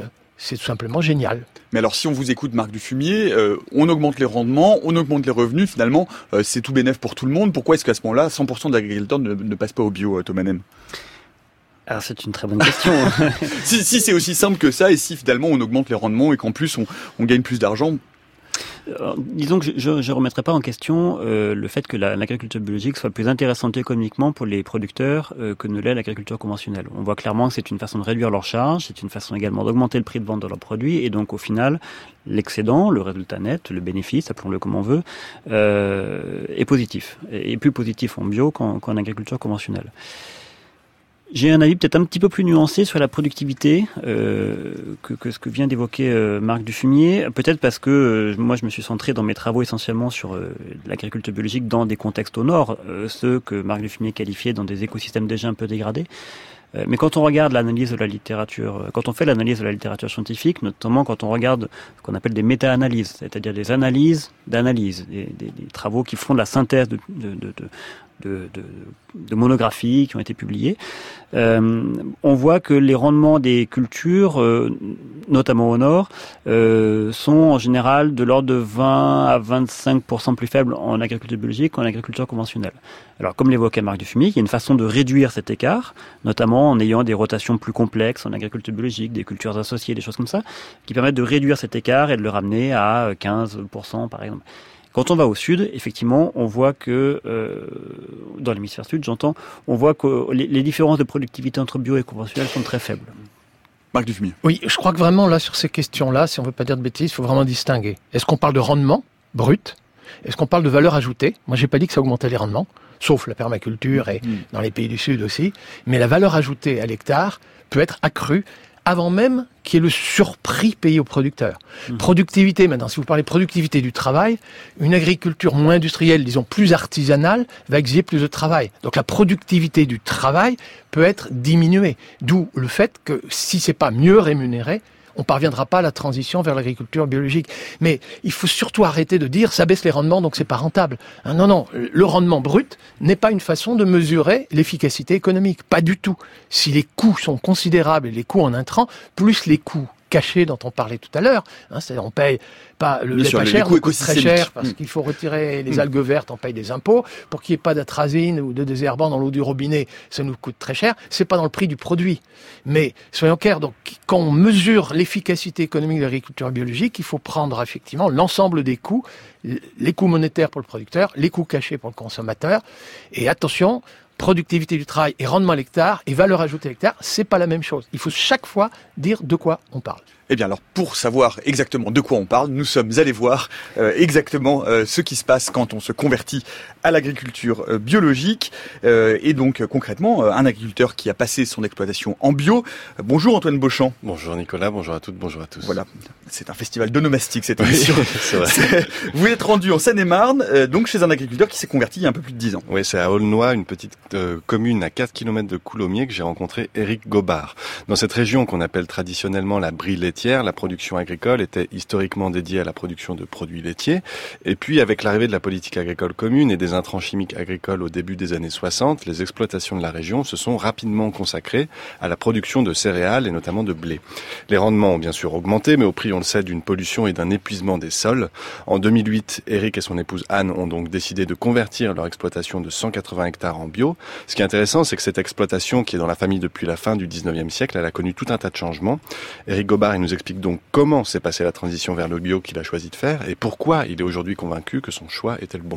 B: c'est tout simplement génial.
A: Mais alors, si on vous écoute, Marc Dufumier, euh, on augmente les rendements, on augmente les revenus, finalement, euh, c'est tout bénef pour tout le monde. Pourquoi est-ce qu'à ce moment-là, cent pour cent de l'agriculteur ne, ne passe pas au bio, Thomas Nem ?
D: Alors c'est une très bonne question.
A: si, si c'est aussi simple que ça, et si finalement on augmente les rendements et qu'en plus on, on gagne plus d'argent.
D: Alors, disons que je ne remettrai pas en question euh, le fait que la, l'agriculture biologique soit plus intéressante économiquement pour les producteurs euh, que ne l'est l'agriculture conventionnelle. On voit clairement que c'est une façon de réduire leurs charges, c'est une façon également d'augmenter le prix de vente de leurs produits, et donc au final, l'excédent, le résultat net, le bénéfice, appelons-le comme on veut, euh, est positif, et plus positif en bio qu'en, qu'en agriculture conventionnelle. J'ai un avis peut-être un petit peu plus nuancé sur la productivité euh, que, que ce que vient d'évoquer euh, Marc Dufumier. Peut-être parce que euh, moi je me suis centré dans mes travaux essentiellement sur euh, l'agriculture biologique dans des contextes au nord, euh, ceux que Marc Dufumier qualifiait dans des écosystèmes déjà un peu dégradés. Euh, mais quand on regarde l'analyse de la littérature, euh, quand on fait l'analyse de la littérature scientifique, notamment quand on regarde ce qu'on appelle des méta-analyses, c'est-à-dire des analyses d'analyse, des, des, des travaux qui font de la synthèse de, de, de, de De, de, de monographies qui ont été publiées, euh, on voit que les rendements des cultures, euh, notamment au nord, euh, sont en général de l'ordre de vingt à vingt-cinq pour cent plus faibles en agriculture biologique qu'en agriculture conventionnelle. Alors, comme l'évoquait Marc Dufumier, il y a une façon de réduire cet écart, notamment en ayant des rotations plus complexes en agriculture biologique, des cultures associées, des choses comme ça, qui permettent de réduire cet écart et de le ramener à quinze pour cent, par exemple. Quand on va au sud, effectivement, on voit que, euh, dans l'hémisphère sud, j'entends, on voit que les, les différences de productivité entre bio et conventionnel sont très faibles.
A: Marc Dufumier.
B: Oui, je crois que vraiment, là, sur ces questions-là, si on ne veut pas dire de bêtises, il faut vraiment distinguer. Est-ce qu'on parle de rendement brut ? Est-ce qu'on parle de valeur ajoutée ? Moi, j'ai pas dit que ça augmentait les rendements, sauf la permaculture et mmh. dans les pays du Sud aussi. Mais la valeur ajoutée à l'hectare peut être accrue avant même qu'il y ait le surprix payé aux producteurs. Mmh. Productivité, maintenant, si vous parlez productivité du travail, une agriculture moins industrielle, disons plus artisanale, va exiger plus de travail. Donc la productivité du travail peut être diminuée. D'où le fait que si c'est pas mieux rémunéré, on ne parviendra pas à la transition vers l'agriculture biologique. Mais il faut surtout arrêter de dire ça baisse les rendements, donc c'est pas rentable. Hein, non, non, le rendement brut n'est pas une façon de mesurer l'efficacité économique. Pas du tout. Si les coûts sont considérables, et les coûts en intrants, plus les coûts cachés dont on parlait tout à l'heure, hein, c'est-à-dire on paye pas le lait pas cher, on coûte très cher parce mmh. qu'il faut retirer les mmh. algues vertes, on paye des impôts pour qu'il n'y ait pas d'atrazine ou de désherbant dans l'eau du robinet, ça nous coûte très cher. C'est pas dans le prix du produit, mais soyons clairs. Donc, quand on mesure l'efficacité économique de l'agriculture biologique, il faut prendre effectivement l'ensemble des coûts, les coûts monétaires pour le producteur, les coûts cachés pour le consommateur, et attention. Productivité du travail et rendement à l'hectare et valeur ajoutée à l'hectare, c'est pas la même chose. Il faut chaque fois dire de quoi on parle.
A: Eh bien alors, pour savoir exactement de quoi on parle, nous sommes allés voir euh, exactement euh, ce qui se passe quand on se convertit à l'agriculture euh, biologique. Euh, et donc euh, concrètement, euh, un agriculteur qui a passé son exploitation en bio. Euh, bonjour Antoine Beauchamp.
F: Bonjour Nicolas, bonjour à toutes, bonjour à tous.
A: Voilà, c'est un festival d'onomastique cette émission.
F: Oui, c'est vrai.
A: Vous êtes rendu en Seine-et-Marne, euh, donc chez un agriculteur qui s'est converti il y a un peu plus de dix ans.
F: Oui, c'est à Aulnois, une petite euh, commune à quatre kilomètres de Coulommiers, que j'ai rencontré Éric Gobard. Dans cette région qu'on appelle traditionnellement la Brie laitière, la production agricole était historiquement dédiée à la production de produits laitiers. Et puis, avec l'arrivée de la politique agricole commune et des intrants chimiques agricoles au début des années soixante, les exploitations de la région se sont rapidement consacrées à la production de céréales et notamment de blé. Les rendements ont bien sûr augmenté, mais au prix, on le sait, d'une pollution et d'un épuisement des sols. En deux mille huit, Éric et son épouse Anne ont donc décidé de convertir leur exploitation de cent quatre-vingts hectares en bio. Ce qui est intéressant, c'est que cette exploitation, qui est dans la famille depuis la fin du dix-neuvième siècle, elle a connu tout un tas de changements. Éric Gobard, il nous explique donc comment s'est passée la transition vers le bio qu'il a choisi de faire et pourquoi il est aujourd'hui convaincu que son choix était le bon.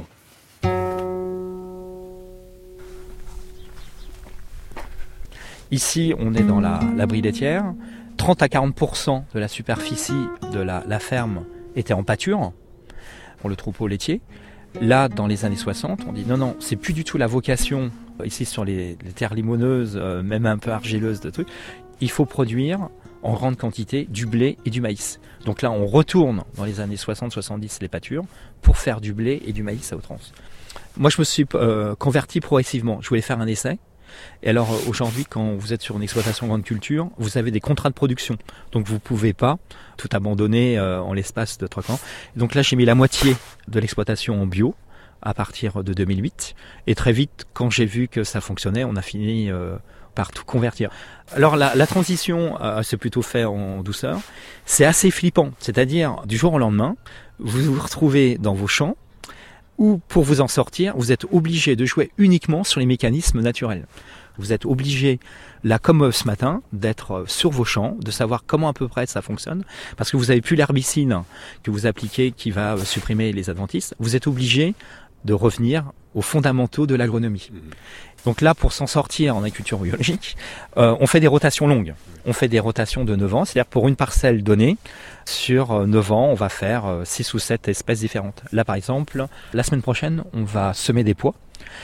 G: Ici, on est dans la, la Brie laitière. trente à quarante pour cent de la superficie de la, la ferme était en pâture pour le troupeau laitier. Là, dans les années soixante, on dit non, non, c'est plus du tout la vocation, ici sur les, les terres limoneuses, euh, même un peu argileuses de trucs. Il faut produire en grande quantité du blé et du maïs. Donc là, on retourne dans les années soixante soixante-dix les pâtures pour faire du blé et du maïs à outrance. Moi, je me suis euh, converti progressivement. Je voulais faire un essai. Et alors aujourd'hui, quand vous êtes sur une exploitation grande culture, vous avez des contrats de production. Donc vous ne pouvez pas tout abandonner euh, en l'espace de trois ans. Donc là, j'ai mis la moitié de l'exploitation en bio à partir de deux mille huit. Et très vite, quand j'ai vu que ça fonctionnait, on a fini, euh, par tout convertir. Alors la, la transition, euh, c'est plutôt fait en douceur. C'est assez flippant. C'est-à-dire, du jour au lendemain, vous vous retrouvez dans vos champs où, pour vous en sortir, vous êtes obligé de jouer uniquement sur les mécanismes naturels. Vous êtes obligé, là comme ce matin, d'être sur vos champs, de savoir comment à peu près ça fonctionne, parce que vous n'avez plus l'herbicide que vous appliquez qui va supprimer les adventices. Vous êtes obligé de revenir aux fondamentaux de l'agronomie. Donc là, pour s'en sortir en agriculture biologique, euh, on fait des rotations longues. On fait des rotations de neuf ans, c'est-à-dire pour une parcelle donnée, sur neuf ans, on va faire six ou sept espèces différentes. Là, par exemple, la semaine prochaine, on va semer des pois.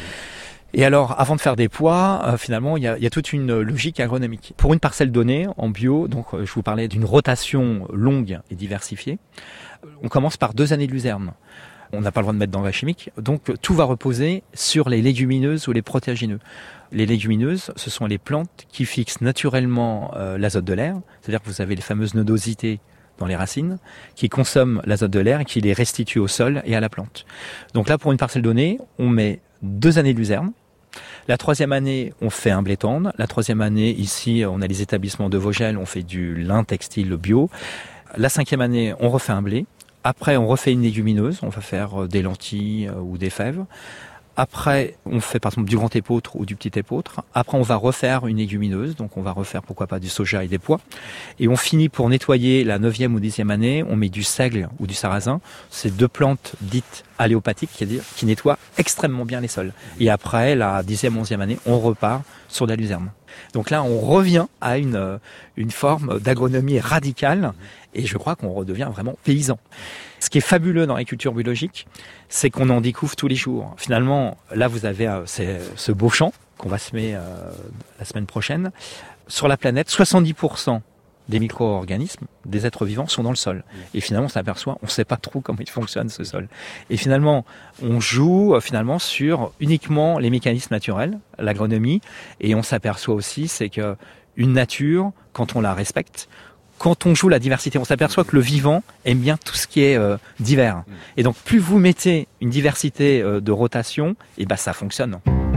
G: Et alors, avant de faire des pois, euh, finalement, il y a, il y a toute une logique agronomique. Pour une parcelle donnée, en bio, donc euh, je vous parlais d'une rotation longue et diversifiée, on commence par deux années de luzerne. On n'a pas le droit de mettre d'engrais chimiques, donc tout va reposer sur les légumineuses ou les protéagineux. Les légumineuses, ce sont les plantes qui fixent naturellement euh, l'azote de l'air, c'est-à-dire que vous avez les fameuses nodosités dans les racines, qui consomment l'azote de l'air et qui les restituent au sol et à la plante. Donc là, pour une parcelle donnée, on met deux années de luzerne. La troisième année, on fait un blé tendre. La troisième année, ici, on a les établissements de Vogel, on fait du lin textile bio. La cinquième année, on refait un blé. Après, on refait une légumineuse, on va faire des lentilles ou des fèves. Après, on fait par exemple du grand épeautre ou du petit épeautre. Après, on va refaire une légumineuse, donc on va refaire pourquoi pas du soja et des pois. Et on finit pour nettoyer la neuvième ou dixième année, on met du seigle ou du sarrasin. C'est deux plantes dites alléopathiques, c'est-à-dire qui nettoient extrêmement bien les sols. Et après, la dixième, onzième année, on repart sur de la luzerne. Donc là, on revient à une, une forme d'agronomie radicale et je crois qu'on redevient vraiment paysan. Ce qui est fabuleux dans l'agriculture biologique, c'est qu'on en découvre tous les jours. Finalement, là, vous avez euh, ce beau champ qu'on va semer euh, la semaine prochaine. Sur la planète, soixante-dix pour cent des micro-organismes, des êtres vivants, sont dans le sol. Et finalement, on s'aperçoit, on ne sait pas trop comment il fonctionne ce sol. Et finalement, on joue euh, finalement sur uniquement les mécanismes naturels, l'agronomie, et on s'aperçoit aussi, c'est que une nature, quand on la respecte, quand on joue la diversité, on s'aperçoit que le vivant aime bien tout ce qui est euh, divers. Et donc, plus vous mettez une diversité euh, de rotation, et ben ça fonctionne.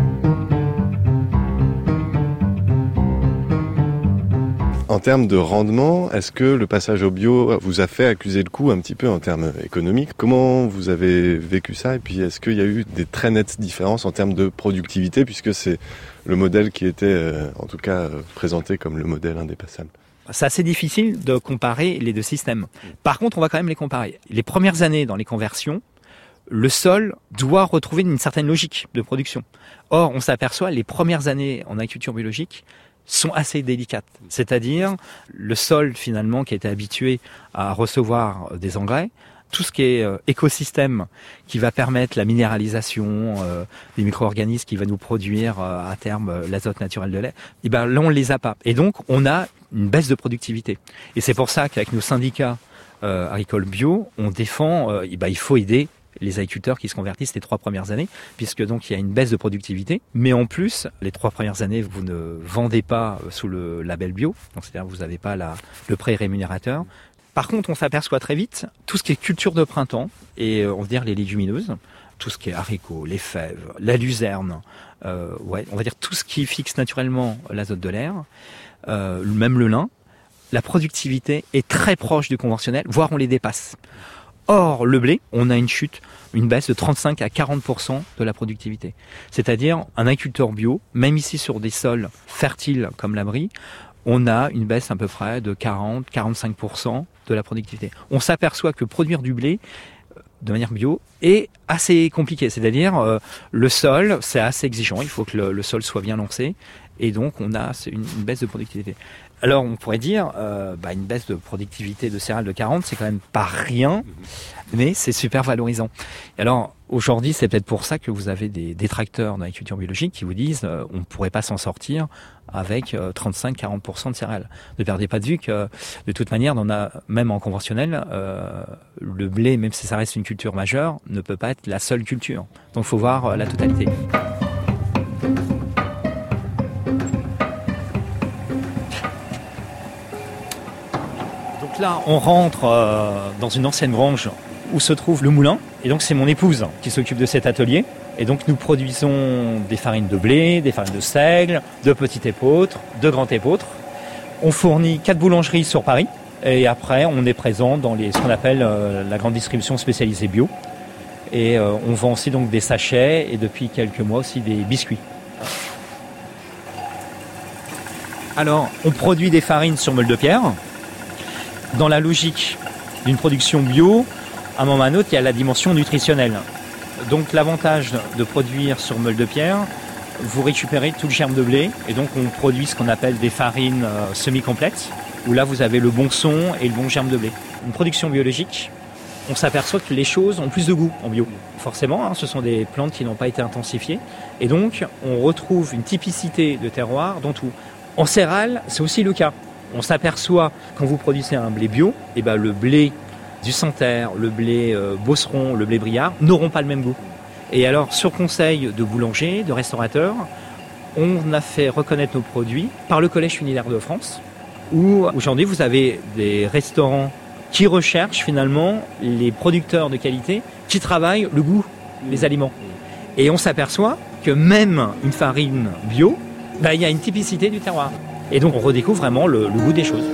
F: En termes de rendement, est-ce que le passage au bio vous a fait accuser le coup un petit peu en termes économiques? Comment vous avez vécu ça? Et puis, est-ce qu'il y a eu des très nettes différences en termes de productivité, puisque c'est le modèle qui était, euh, en tout cas, euh, présenté comme le modèle indépassable?
G: C'est assez difficile de comparer les deux systèmes. Par contre, on va quand même les comparer. Les premières années dans les conversions, le sol doit retrouver une certaine logique de production. Or, on s'aperçoit, les premières années en agriculture biologique sont assez délicates. C'est-à-dire, le sol, finalement, qui était habitué à recevoir des engrais, tout ce qui est euh, écosystème qui va permettre la minéralisation euh, des micro-organismes, qui va nous produire euh, à terme euh, l'azote naturel de l'air, et ben là on les a pas. Et donc on a une baisse de productivité. Et c'est pour ça qu'avec nos syndicats euh, agricoles bio, on défend, euh, et ben il faut aider les agriculteurs qui se convertissent les trois premières années, puisque donc il y a une baisse de productivité. Mais en plus, les trois premières années, vous ne vendez pas sous le label bio, donc c'est-à-dire vous n'avez pas la, le prêt rémunérateur. Par contre, on s'aperçoit très vite, tout ce qui est culture de printemps, et euh, on va dire les légumineuses, tout ce qui est haricots, les fèves, la luzerne, euh, ouais, on va dire tout ce qui fixe naturellement l'azote de l'air, euh, même le lin, la productivité est très proche du conventionnel, voire on les dépasse. Or, le blé, on a une chute, une baisse de trente-cinq à quarante pour cent de la productivité. C'est-à-dire, un agriculteur bio, même ici sur des sols fertiles comme la Brie, on a une baisse à peu près de quarante à quarante-cinq pour cent de la productivité. On s'aperçoit que produire du blé de manière bio est assez compliqué. C'est-à-dire, euh, le sol, c'est assez exigeant. Il faut que le, le sol soit bien lancé. Et donc, on a une, une baisse de productivité. Alors, on pourrait dire, euh, bah, une baisse de productivité de céréales de quarante, c'est quand même pas rien, mais c'est super valorisant. Et alors, aujourd'hui, c'est peut-être pour ça que vous avez des détracteurs dans l'agriculture biologique qui vous disent, euh, on ne pourrait pas s'en sortir avec euh, trente-cinq à quarante pour cent de céréales. Ne perdez pas de vue que, de toute manière, on a, même en conventionnel, euh, le blé, même si ça reste une culture majeure, ne peut pas être la seule culture. Donc, il faut voir euh, la totalité. Là, on rentre euh, dans une ancienne grange où se trouve le moulin. Et donc, c'est mon épouse qui s'occupe de cet atelier. Et donc nous produisons des farines de blé, des farines de seigle, de petit épeautre, de grand épeautre. On fournit quatre boulangeries sur Paris et après on est présent dans les, ce qu'on appelle euh, la grande distribution spécialisée bio. Et euh, on vend aussi donc des sachets et depuis quelques mois aussi des biscuits. Alors on produit des farines sur meule de pierre. Dans la logique d'une production bio, à un moment ou à un autre, il y a la dimension nutritionnelle. Donc l'avantage de produire sur meule de pierre, vous récupérez tout le germe de blé et donc on produit ce qu'on appelle des farines euh, semi-complètes où là vous avez le bon son et le bon germe de blé. Une production biologique, on s'aperçoit que les choses ont plus de goût en bio. Forcément, hein, ce sont des plantes qui n'ont pas été intensifiées et donc on retrouve une typicité de terroir dans tout. En céréales, c'est aussi le cas. On s'aperçoit quand vous produisez un blé bio, et ben le blé du Santerre, le blé euh, Beauceron, le blé Briard n'auront pas le même goût. Et alors, sur conseil de boulangers, de restaurateurs, on a fait reconnaître nos produits par le Collège unitaire de France, où aujourd'hui vous avez des restaurants qui recherchent finalement les producteurs de qualité qui travaillent le goût des aliments. Et on s'aperçoit que même une farine bio, ben, il y a une typicité du terroir. Et donc on redécouvre vraiment le, le goût des choses.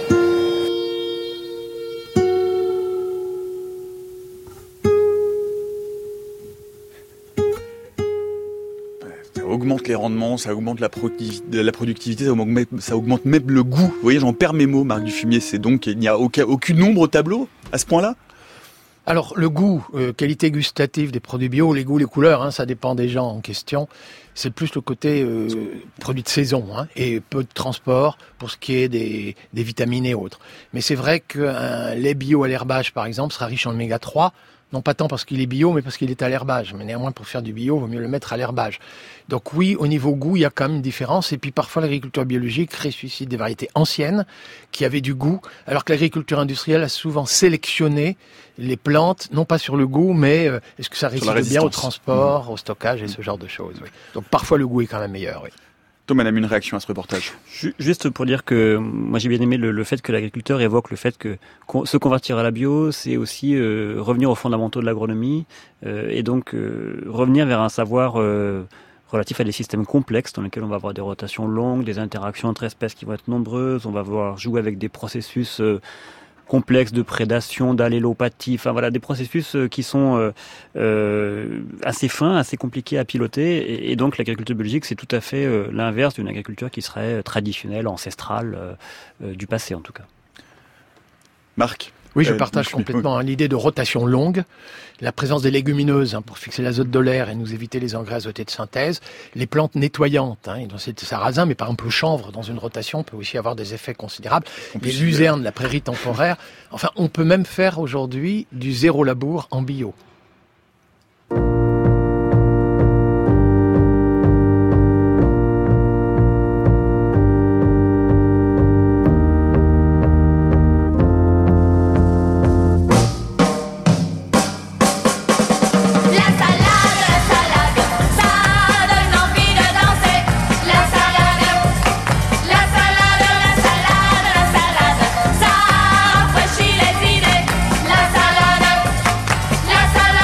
A: Ça augmente les rendements, ça augmente la, producti- la productivité, ça augmente, même, ça augmente même le goût. Vous voyez, j'en perds mes mots, Marc Dufumier. C'est donc, il n'y a aucun, aucune ombre au tableau à ce point-là?
B: Alors le goût, euh, qualité gustative des produits bio, les goûts, les couleurs, hein, ça dépend des gens en question. C'est plus le côté euh, produit de saison hein, et peu de transport pour ce qui est des, des vitamines et autres. Mais c'est vrai qu'un lait bio à l'herbage, par exemple, sera riche en oméga trois. Non pas tant parce qu'il est bio, mais parce qu'il est à l'herbage. Mais néanmoins, pour faire du bio, il vaut mieux le mettre à l'herbage. Donc oui, au niveau goût, il y a quand même une différence. Et puis parfois, l'agriculture biologique ressuscite des variétés anciennes qui avaient du goût, alors que l'agriculture industrielle a souvent sélectionné les plantes, non pas sur le goût, mais euh, est-ce que ça résiste bien au transport, mmh. au stockage et ce genre de choses. Oui. Donc parfois, le goût est quand même meilleur. Oui.
A: Thomas Lam, une réaction à ce reportage?
D: Juste pour dire que moi j'ai bien aimé le, le fait que l'agriculteur évoque le fait que con, se convertir à la bio, c'est aussi euh, revenir aux fondamentaux de l'agronomie euh, et donc euh, revenir vers un savoir euh, relatif à des systèmes complexes dans lesquels on va avoir des rotations longues, des interactions entre espèces qui vont être nombreuses, on va voir jouer avec des processus euh, complexes de prédation, d'allélopathie, enfin voilà, des processus qui sont euh, euh, assez fins, assez compliqués à piloter, et, et donc l'agriculture biologique, c'est tout à fait euh, l'inverse d'une agriculture qui serait traditionnelle, ancestrale, euh, euh, du passé en tout cas.
A: Marc?
B: Oui, je partage euh, complètement hein, l'idée de rotation longue, la présence des légumineuses hein, pour fixer l'azote de l'air et nous éviter les engrais azotés de synthèse, les plantes nettoyantes, hein, c'est sarrasin, mais par exemple le chanvre dans une rotation peut aussi avoir des effets considérables, les luzernes, la prairie temporaire, enfin on peut même faire aujourd'hui du zéro labour en bio.
H: La salade,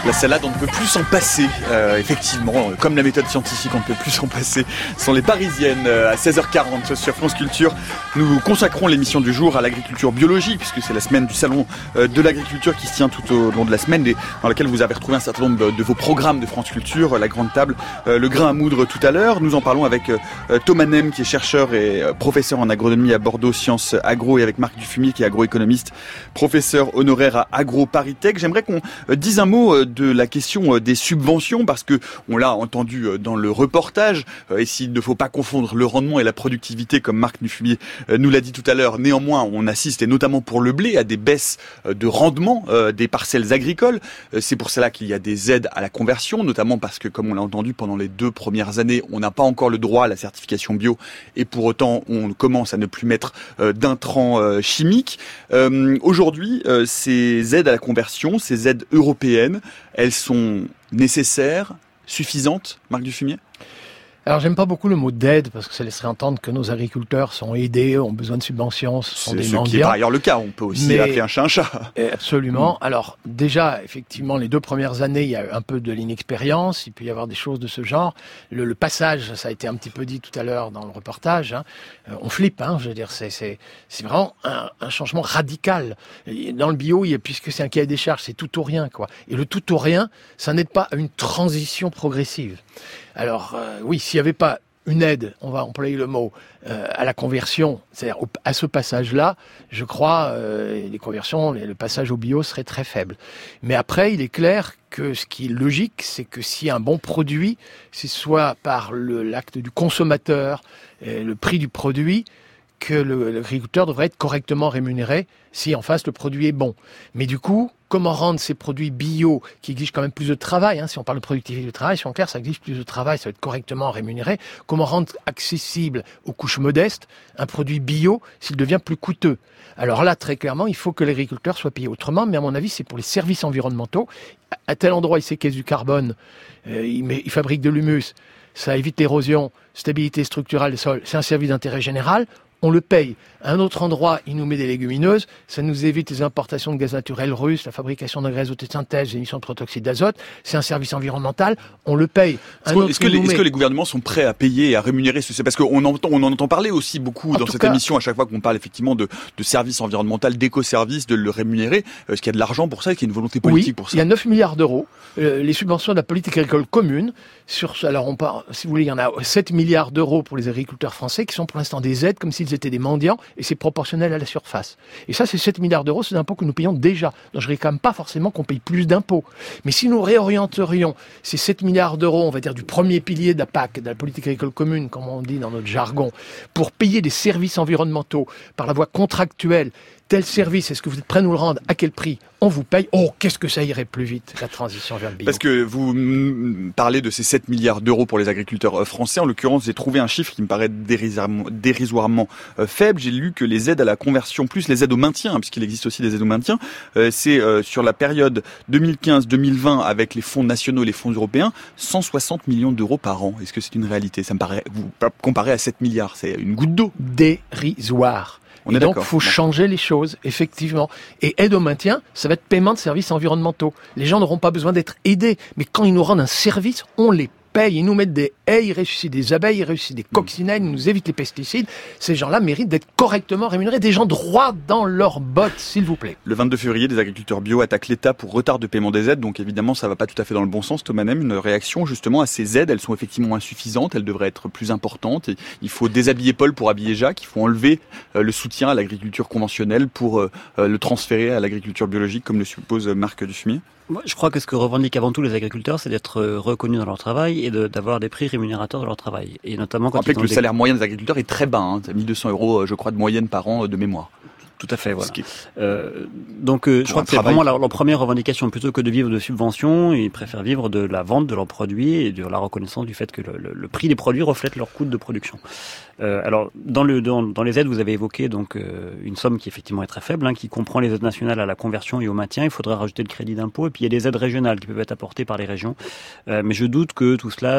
A: La salade, on ne peut plus s'en passer. Euh, effectivement, comme la méthode scientifique, on ne peut plus s'en passer. Ce sont les Parisiennes euh, à seize heures quarante sur France Culture. Nous consacrons l'émission du jour à l'agriculture biologique, puisque c'est la semaine du salon euh, de l'agriculture qui se tient tout au long de la semaine, et dans laquelle vous avez retrouvé un certain nombre de, de vos programmes de France Culture, la grande table, euh, le grain à moudre tout à l'heure. Nous en parlons avec euh, Thomas Nem, qui est chercheur et euh, professeur en agronomie à Bordeaux Sciences Agro, et avec Marc Dufumier, qui est agroéconomiste, professeur honoraire à AgroParisTech. J'aimerais qu'on euh, dise un mot euh, de la question des subventions, parce que on l'a entendu dans le reportage, et s'il ne faut pas confondre le rendement et la productivité, comme Marc Dufumier nous l'a dit tout à l'heure, néanmoins on assiste, et notamment pour le blé, à des baisses de rendement des parcelles agricoles. C'est pour cela qu'il y a des aides à la conversion, notamment parce que, comme on l'a entendu, pendant les deux premières années, on n'a pas encore le droit à la certification bio, et pour autant on commence à ne plus mettre d'intrants chimiques. Aujourd'hui, ces aides à la conversion, ces aides européennes, elles sont nécessaires, suffisantes, Marc Dufumier ?
B: Alors, j'aime pas beaucoup le mot d'aide, parce que ça laisserait entendre que nos agriculteurs sont aidés, ont besoin de subventions, ce sont
A: c'est
B: des
A: ce
B: mendiants.
A: qui est par ailleurs le cas, on peut aussi
B: Mais,
A: appeler un chat un chat.
B: Absolument.
A: Mmh.
B: Alors, déjà, effectivement, les deux premières années, il y a un peu de l'inexpérience, il peut y avoir des choses de ce genre. Le, le passage, ça a été un petit peu dit tout à l'heure dans le reportage, hein. Euh, on flippe, hein, je veux dire, c'est, c'est, c'est vraiment un, un changement radical. Dans le bio, il y a, puisque c'est un cahier des charges, c'est tout ou rien, quoi. Et le tout ou rien, ça n'aide pas à une transition progressive. Alors, euh, oui, s'il n'y avait pas une aide, on va employer le mot, euh, à la conversion, c'est-à-dire au, à ce passage-là, je crois, euh, les conversions, les, le passage au bio serait très faible. Mais après, il est clair que ce qui est logique, c'est que si un bon produit, c'est soit par le, l'acte du consommateur, euh, le prix du produit, que le, l'agriculteur devrait être correctement rémunéré si en face le produit est bon. Mais du coup, comment rendre ces produits bio, qui exigent quand même plus de travail, hein, si on parle de productivité du travail, si on clair, ça exige plus de travail, ça va être correctement rémunéré, comment rendre accessible aux couches modestes un produit bio s'il devient plus coûteux? Alors là, très clairement, il faut que l'agriculteur soit payé autrement, mais à mon avis, c'est pour les services environnementaux. À tel endroit, il séquestre du carbone, euh, il, met, il fabrique de l'humus, ça évite l'érosion, stabilité structurelle des sols, c'est un service d'intérêt général. On le paye. À un autre endroit, il nous met des légumineuses, ça nous évite les importations de gaz naturel russe, la fabrication de gaz de synthèse, les émissions de protoxyde d'azote, c'est un service environnemental, on le paye.
A: Est-ce, que, est-ce, que, les, met... est-ce que les gouvernements sont prêts à payer et à rémunérer ce... C'est parce qu'on entend, on en entend parler aussi beaucoup en dans cette cas... émission, à chaque fois qu'on parle effectivement de, de services environnementaux, d'éco-services, de le rémunérer. Est-ce qu'il y a de l'argent pour ça? Est-ce qu'il y a une volonté politique
B: oui,
A: pour ça?
B: Il y a neuf milliards d'euros. Euh, les subventions de la politique agricole commune, sur, alors on part, si vous voulez, il y en a sept milliards d'euros pour les agriculteurs français qui sont pour l'instant des aides comme s'ils étaient des mendiants, et c'est proportionnel à la surface. Et ça, c'est sept milliards d'euros, c'est d'impôts que nous payons déjà. Donc je ne réclame pas forcément qu'on paye plus d'impôts. Mais si nous réorienterions ces sept milliards d'euros, on va dire du premier pilier de la P A C, de la politique agricole commune, comme on dit dans notre jargon, pour payer des services environnementaux par la voie contractuelle, tel service, est-ce que vous êtes prêt à nous le rendre? À quel prix? On vous paye. Oh, qu'est-ce que ça irait plus vite, la transition vers le bio.
A: Parce que vous m- parlez de ces sept milliards d'euros pour les agriculteurs français. En l'occurrence, j'ai trouvé un chiffre qui me paraît dérisoirement, dérisoirement euh, faible. J'ai lu que les aides à la conversion, plus les aides au maintien, hein, puisqu'il existe aussi des aides au maintien, euh, c'est euh, sur la période deux mille quinze deux mille vingt avec les fonds nationaux et les fonds européens, cent soixante millions d'euros par an. Est-ce que c'est une réalité? Ça me paraît, vous comparé à sept milliards, c'est une goutte d'eau.
B: Dérisoire.
A: On
B: et
A: est
B: donc,
A: d'accord.
B: il faut changer les choses, effectivement. Et aide au maintien, ça va être paiement de services environnementaux. Les gens n'auront pas besoin d'être aidés. Mais quand ils nous rendent un service, on les paye. Ils nous mettent des haies, ils ressuscitent des abeilles, ils ressuscitent des coccinelles, ils nous évitent les pesticides. Ces gens-là méritent d'être correctement rémunérés. Des gens droits dans leurs bottes, s'il vous plaît.
A: Le vingt-deux février, des agriculteurs bio attaquent l'État pour retard de paiement des aides. Donc évidemment, ça va pas tout à fait dans le bon sens. Thomas Nem, une réaction justement à ces aides. Elles sont effectivement insuffisantes. Elles devraient être plus importantes. Et il faut déshabiller Paul pour habiller Jacques. Il faut enlever euh, le soutien à l'agriculture conventionnelle pour euh, le transférer à l'agriculture biologique, comme le suppose Marc Dufumier.
D: Moi, je crois que ce que revendiquent avant tout les agriculteurs, c'est d'être reconnus dans leur travail et de, d'avoir des prix rémunérateurs de leur travail. Et notamment quand
A: rappelez
D: ils ont
A: que le
D: des...
A: salaire moyen des agriculteurs est très bas, hein, mille deux cents euros, je crois, de moyenne par an de mémoire.
D: Tout à fait, voilà.
A: Qui...
D: Euh, donc, euh, je crois que c'est vraiment leur, leur première revendication. Plutôt que de vivre de subventions, ils préfèrent vivre de la vente de leurs produits et de la reconnaissance du fait que le, le, le prix des produits reflète leur coût de production. Euh, alors, dans, le, dans, dans les aides, vous avez évoqué donc euh, une somme qui effectivement est très faible, hein, qui comprend les aides nationales à la conversion et au maintien. Il faudrait rajouter le crédit d'impôt. Et puis, il y a des aides régionales qui peuvent être apportées par les régions. Euh, mais je doute que tout cela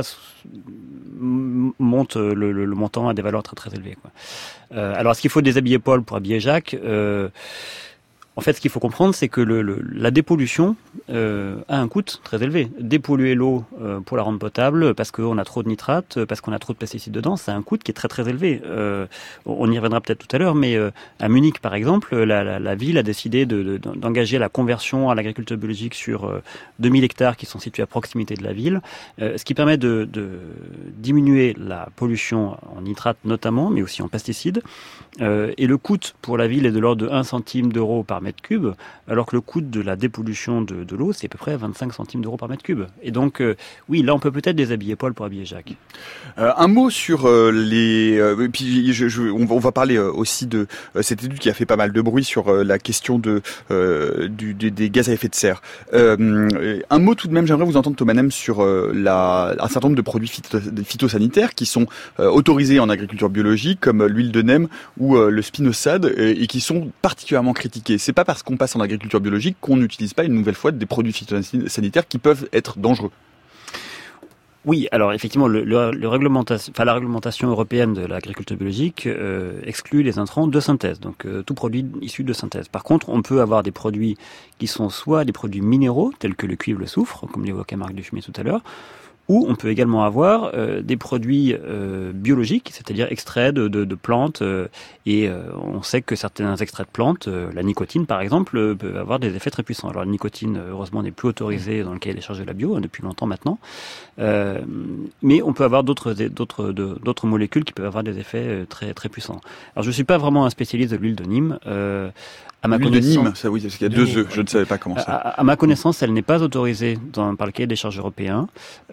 D: monte le, le, le montant à des valeurs très très élevées, quoi. Euh, alors, est-ce qu'il faut déshabiller Paul pour habiller Jacques? euh, En fait, ce qu'il faut comprendre, c'est que le, le, la dépollution euh, a un coût très élevé. Dépolluer l'eau euh, pour la rendre potable, parce qu'on a trop de nitrates, parce qu'on a trop de pesticides dedans, c'est un coût qui est très très élevé. Euh, on y reviendra peut-être tout à l'heure, mais euh, à Munich, par exemple, la, la, la ville a décidé de, de, d'engager la conversion à l'agriculture biologique sur euh, deux mille hectares qui sont situés à proximité de la ville, euh, ce qui permet de, de diminuer la pollution en nitrates notamment, mais aussi en pesticides. Euh, et le coût pour la ville est de l'ordre de un centime d'euro par mètre cube, alors que le coût de la dépollution de, de l'eau, c'est à peu près vingt-cinq centimes d'euros par mètre cube. Et donc, euh, oui, là, on peut peut-être déshabiller Paul pour habiller Jacques.
A: Euh, un mot sur euh, les... Euh, puis je, je, on, va, on va parler euh, aussi de euh, cette étude qui a fait pas mal de bruit sur euh, la question de, euh, du, des, des gaz à effet de serre. Euh, un mot tout de même, j'aimerais vous entendre, Thomas Nem, sur euh, la, un certain nombre de produits phyto, phytosanitaires qui sont euh, autorisés en agriculture biologique, comme l'huile de nem ou euh, le spinosad, euh, et qui sont particulièrement critiqués. C'est pas parce qu'on passe en agriculture biologique qu'on n'utilise pas une nouvelle fois des produits phytosanitaires qui peuvent être dangereux.
D: Oui, alors effectivement, le, le, le réglementation, enfin, la réglementation européenne de l'agriculture biologique euh, exclut les intrants de synthèse, donc euh, tout produit issu de synthèse. Par contre, on peut avoir des produits qui sont soit des produits minéraux, tels que le cuivre, le soufre, comme l'évoquait Marc Dufumier tout à l'heure, ou on peut également avoir euh, des produits euh, biologiques, c'est-à-dire extraits de, de, de plantes. Euh, et euh, on sait que certains extraits de plantes, euh, la nicotine par exemple, euh, peuvent avoir des effets très puissants. Alors la nicotine, heureusement, n'est plus autorisée dans le cahier des charges de la bio hein, depuis longtemps maintenant. Euh, mais on peut avoir d'autres, d'autres, de, d'autres molécules qui peuvent avoir des effets très, très puissants. Alors je ne suis pas vraiment un spécialiste de l'huile de Nîmes. Euh, À ma
A: l'huile de Nîmes, ça oui, parce qu'il y a deux
D: Nîmes,
A: œufs, je ne savais pas comment ça.
D: À, à, à ma connaissance, elle n'est pas autorisée dans, par le cahier des charges européen.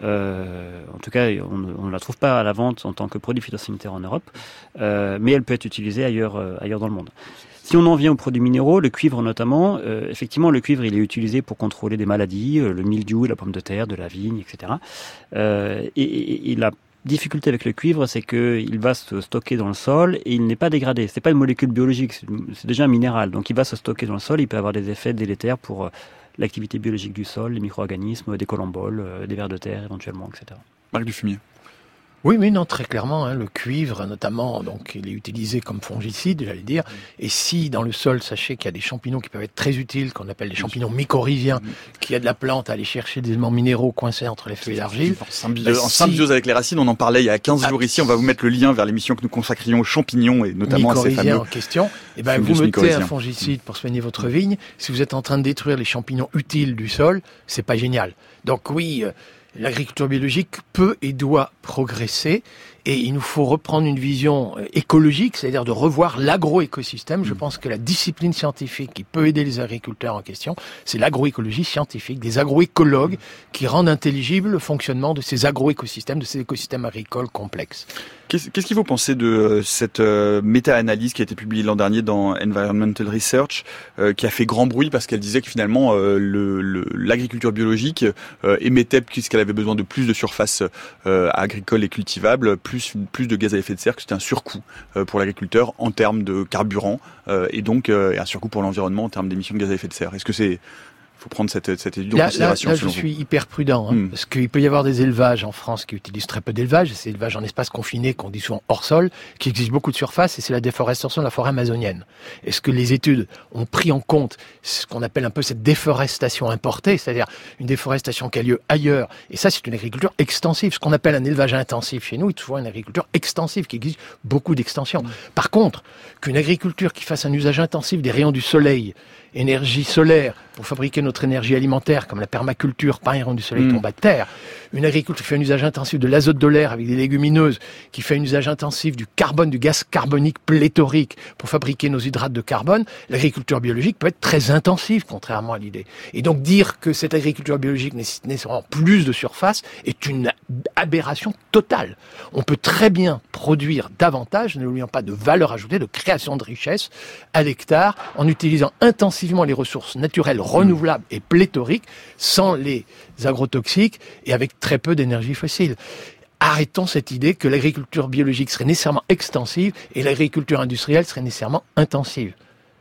D: Euh, en tout cas, on ne la trouve pas à la vente en tant que produit phytosanitaire en Europe, euh, mais elle peut être utilisée ailleurs, euh, ailleurs dans le monde. Si on en vient aux produits minéraux, le cuivre notamment, euh, effectivement, le cuivre, il est utilisé pour contrôler des maladies, euh, le mildiou, la pomme de terre, de la vigne, et cetera. Euh, et, et, et la difficulté avec le cuivre, c'est qu'il va se stocker dans le sol et il n'est pas dégradé. C'est pas une molécule biologique, c'est déjà un minéral. Donc il va se stocker dans le sol, il peut avoir des effets délétères pour l'activité biologique du sol, les micro-organismes, des collemboles, des vers de terre éventuellement, et cetera.
A: Marc Dufumier.
B: Oui, mais non, très clairement, hein, le cuivre notamment, donc il est utilisé comme fongicide, j'allais dire. Et si dans le sol, sachez qu'il y a des champignons qui peuvent être très utiles, qu'on appelle les champignons mycorhiziens, qui aident la plante à aller chercher des éléments minéraux coincés entre les feuilles d'argile.
A: En symbiose, en symbiose avec les racines, on en parlait il y a quinze jours ici. On va vous mettre le lien vers l'émission que nous consacrions aux champignons et notamment à ces fameux
B: en question. Et ben, vous mettez un fongicide pour soigner votre vigne. Si vous êtes en train de détruire les champignons utiles du sol, c'est pas génial. Donc oui. Euh, L'agriculture biologique peut et doit progresser et il nous faut reprendre une vision écologique, c'est-à-dire de revoir l'agroécosystème. Je pense que la discipline scientifique qui peut aider les agriculteurs en question, c'est l'agroécologie scientifique, des agroécologues qui rendent intelligible le fonctionnement de ces agroécosystèmes, de ces écosystèmes agricoles complexes.
A: Qu'est-ce, qu'est-ce qu'il faut penser de euh, cette euh, méta-analyse qui a été publiée l'an dernier dans Environmental Research, euh, qui a fait grand bruit parce qu'elle disait que finalement euh, le, le, l'agriculture biologique euh, émettait, puisqu'elle avait besoin de plus de surface euh, agricole et cultivable, plus, plus de gaz à effet de serre, que c'était un surcoût euh, pour l'agriculteur en termes de carburant euh, et donc euh, un surcoût pour l'environnement en termes d'émissions de gaz à effet de serre. Est-ce que c'est... faut prendre cette, cette étude en
B: là,
A: considération.
B: Là, là je suis hyper prudent, hein, mm. parce qu'il peut y avoir des élevages en France qui utilisent très peu d'élevage, et c'est l'élevage en espace confiné qu'on dit souvent hors sol, qui exige beaucoup de surface, et c'est la déforestation de la forêt amazonienne. Est-ce que les études ont pris en compte ce qu'on appelle un peu cette déforestation importée, c'est-à-dire une déforestation qui a lieu ailleurs, et ça c'est une agriculture extensive, ce qu'on appelle un élevage intensif chez nous, est souvent une agriculture extensive qui exige beaucoup d'extension. Mm. Par contre, qu'une agriculture qui fasse un usage intensif des rayons du soleil, énergie solaire pour fabriquer notre énergie alimentaire, comme la permaculture, pas un rayon du soleil tombe à terre. Une agriculture qui fait un usage intensif de l'azote de l'air avec des légumineuses, qui fait un usage intensif du carbone, du gaz carbonique pléthorique pour fabriquer nos hydrates de carbone. L'agriculture biologique peut être très intensive, contrairement à l'idée. Et donc dire que cette agriculture biologique nécessite nécessairement plus de surface est une aberration totale. On peut très bien produire davantage, n'oublions pas de valeur ajoutée, de création de richesse à l'hectare, en utilisant intensivement les ressources naturelles renouvelables et pléthoriques, sans les agrotoxiques et avec très peu d'énergie fossile. Arrêtons cette idée que l'agriculture biologique serait nécessairement extensive et l'agriculture industrielle serait nécessairement intensive.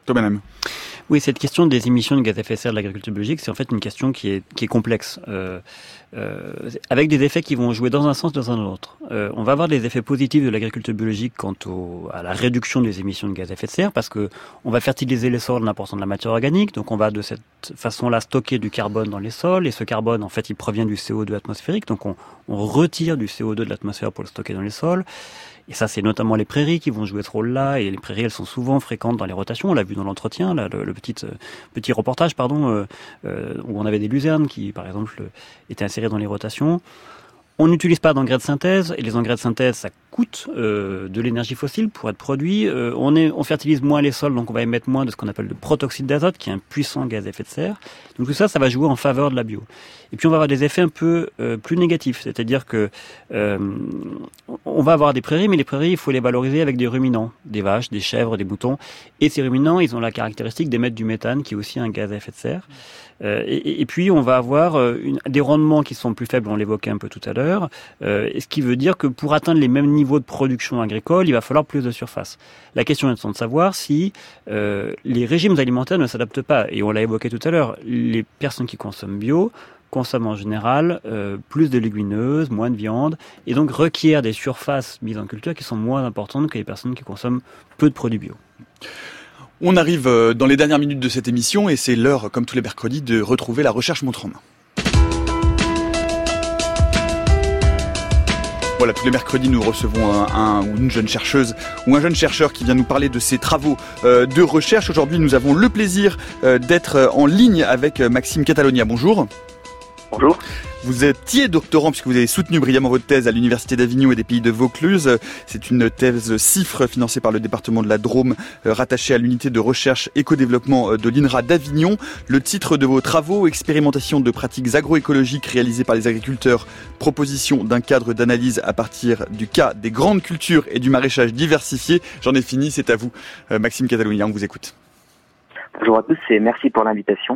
A: Thomas Nam.
D: Oui, cette question des émissions de gaz à effet de serre de l'agriculture biologique, c'est en fait une question qui est, qui est complexe, euh, euh, avec des effets qui vont jouer dans un sens, dans un autre. Euh, on va avoir des effets positifs de l'agriculture biologique quant au, à la réduction des émissions de gaz à effet de serre, parce que on va fertiliser les sols en apportant de la matière organique, donc on va de cette façon-là stocker du carbone dans les sols, et ce carbone, en fait, il provient du C O deux atmosphérique, donc on, on retire du C O deux de l'atmosphère pour le stocker dans les sols. Et ça, c'est notamment les prairies qui vont jouer ce rôle-là. Et les prairies, elles sont souvent fréquentes dans les rotations. On l'a vu dans l'entretien, là, le, le petit, euh, petit reportage, pardon, euh, euh, où on avait des luzernes qui, par exemple, euh, étaient insérées dans les rotations. On n'utilise pas d'engrais de synthèse, et les engrais de synthèse, ça coûte euh, de l'énergie fossile pour être produit. Euh, on, est, on fertilise moins les sols, donc on va émettre moins de ce qu'on appelle le protoxyde d'azote, qui est un puissant gaz à effet de serre. Donc tout ça, ça va jouer en faveur de la bio. Et puis on va avoir des effets un peu euh, plus négatifs, c'est-à-dire que euh, on va avoir des prairies, mais les prairies, il faut les valoriser avec des ruminants, des vaches, des chèvres, des moutons. Et ces ruminants, ils ont la caractéristique d'émettre du méthane, qui est aussi un gaz à effet de serre. Euh, et, et puis on va avoir euh, une, des rendements qui sont plus faibles, on l'évoquait un peu tout à l'heure, euh, ce qui veut dire que pour atteindre les mêmes niveaux de production agricole, il va falloir plus de surface. La question est de savoir si euh, les régimes alimentaires ne s'adaptent pas, et on l'a évoqué tout à l'heure, les personnes qui consomment bio consomment en général euh, plus de légumineuses, moins de viande, et donc requièrent des surfaces mises en culture qui sont moins importantes que les personnes qui consomment peu de produits bio.
A: On arrive dans les dernières minutes de cette émission et c'est l'heure, comme tous les mercredis, de retrouver la recherche montre en main. Voilà, tous les mercredis, nous recevons un, un ou une jeune chercheuse ou un jeune chercheur qui vient nous parler de ses travaux euh, de recherche. Aujourd'hui, nous avons le plaisir euh, d'être en ligne avec Maxime Catalonia. Bonjour.
H: Bonjour.
A: Vous étiez doctorant puisque vous avez soutenu brillamment votre thèse à l'Université d'Avignon et des Pays de Vaucluse. C'est une thèse CIFRE financée par le département de la Drôme, euh, rattachée à l'unité de recherche éco-développement de l'INRA d'Avignon. Le titre de vos travaux, expérimentation de pratiques agroécologiques réalisées par les agriculteurs, proposition d'un cadre d'analyse à partir du cas des grandes cultures et du maraîchage diversifié. J'en ai fini, c'est à vous. Euh, Maxime Catalonia, on vous écoute.
H: Bonjour à tous et merci pour l'invitation.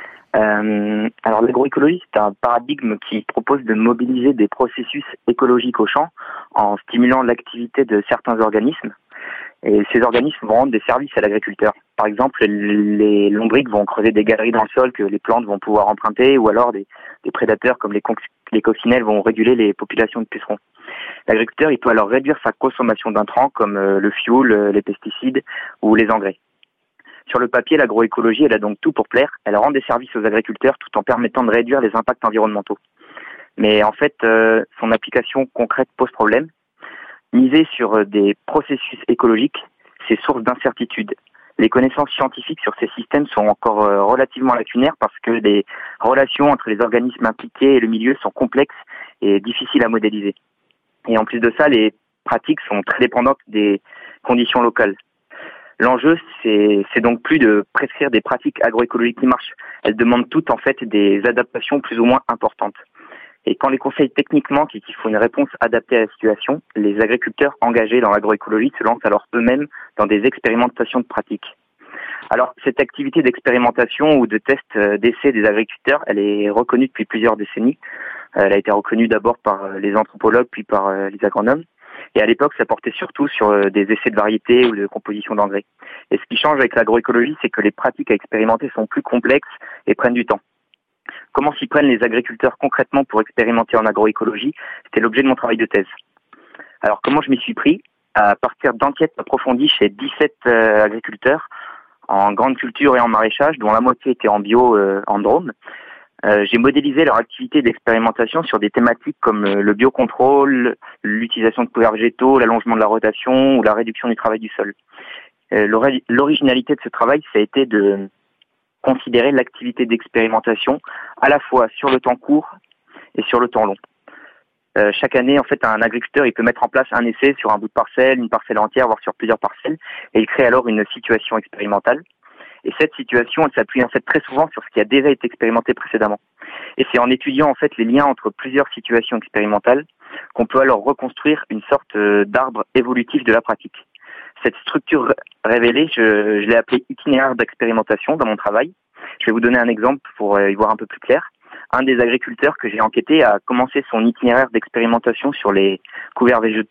H: Euh, alors l'agroécologie, c'est un paradigme qui propose de mobiliser des processus écologiques au champ en stimulant l'activité de certains organismes. Et ces organismes vont rendre des services à l'agriculteur. Par exemple, les lombrics vont creuser des galeries dans le sol que les plantes vont pouvoir emprunter, ou alors des, des prédateurs comme les, co- les coccinelles vont réguler les populations de pucerons. L'agriculteur, il peut alors réduire sa consommation d'intrants comme euh, le fioul, euh, les pesticides ou les engrais. Sur le papier, l'agroécologie, elle a donc tout pour plaire. Elle rend des services aux agriculteurs tout en permettant de réduire les impacts environnementaux. Mais en fait, euh, son application concrète pose problème. Miser sur des processus écologiques, c'est source d'incertitude. Les connaissances scientifiques sur ces systèmes sont encore euh, relativement lacunaires parce que les relations entre les organismes impliqués et le milieu sont complexes et difficiles à modéliser. Et en plus de ça, les pratiques sont très dépendantes des conditions locales. L'enjeu, c'est, c'est donc plus de prescrire des pratiques agroécologiques qui marchent. Elles demandent toutes, en fait, des adaptations plus ou moins importantes. Et quand les conseils techniques manquent et qu'il faut une réponse adaptée à la situation, les agriculteurs engagés dans l'agroécologie se lancent alors eux-mêmes dans des expérimentations de pratiques. Alors, cette activité d'expérimentation ou de test d'essai des agriculteurs, elle est reconnue depuis plusieurs décennies. Elle a été reconnue d'abord par les anthropologues, puis par les agronomes. Et à l'époque, ça portait surtout sur des essais de variétés ou de composition d'engrais. Et ce qui change avec l'agroécologie, c'est que les pratiques à expérimenter sont plus complexes et prennent du temps. Comment s'y prennent les agriculteurs concrètement pour expérimenter en agroécologie? C'était l'objet de mon travail de thèse. Alors, comment je m'y suis pris? À partir d'enquêtes approfondies chez dix-sept euh, agriculteurs en grande culture et en maraîchage, dont la moitié était en bio euh, en Drôme. Euh, j'ai modélisé leur activité d'expérimentation sur des thématiques comme euh, le biocontrôle, l'utilisation de couverts végétaux, l'allongement de la rotation ou la réduction du travail du sol. Euh, l'originalité de ce travail, ça a été de considérer l'activité d'expérimentation à la fois sur le temps court et sur le temps long. Euh, chaque année, en fait, un agriculteur, il peut mettre en place un essai sur un bout de parcelle, une parcelle entière, voire sur plusieurs parcelles, et il crée alors une situation expérimentale. Et cette situation, elle s'appuie en fait très souvent sur ce qui a déjà été expérimenté précédemment. Et c'est en étudiant en fait les liens entre plusieurs situations expérimentales qu'on peut alors reconstruire une sorte d'arbre évolutif de la pratique. Cette structure révélée, je, je l'ai appelée itinéraire d'expérimentation dans mon travail. Je vais vous donner un exemple pour y voir un peu plus clair. Un des agriculteurs que j'ai enquêté a commencé son itinéraire d'expérimentation sur les couverts végétaux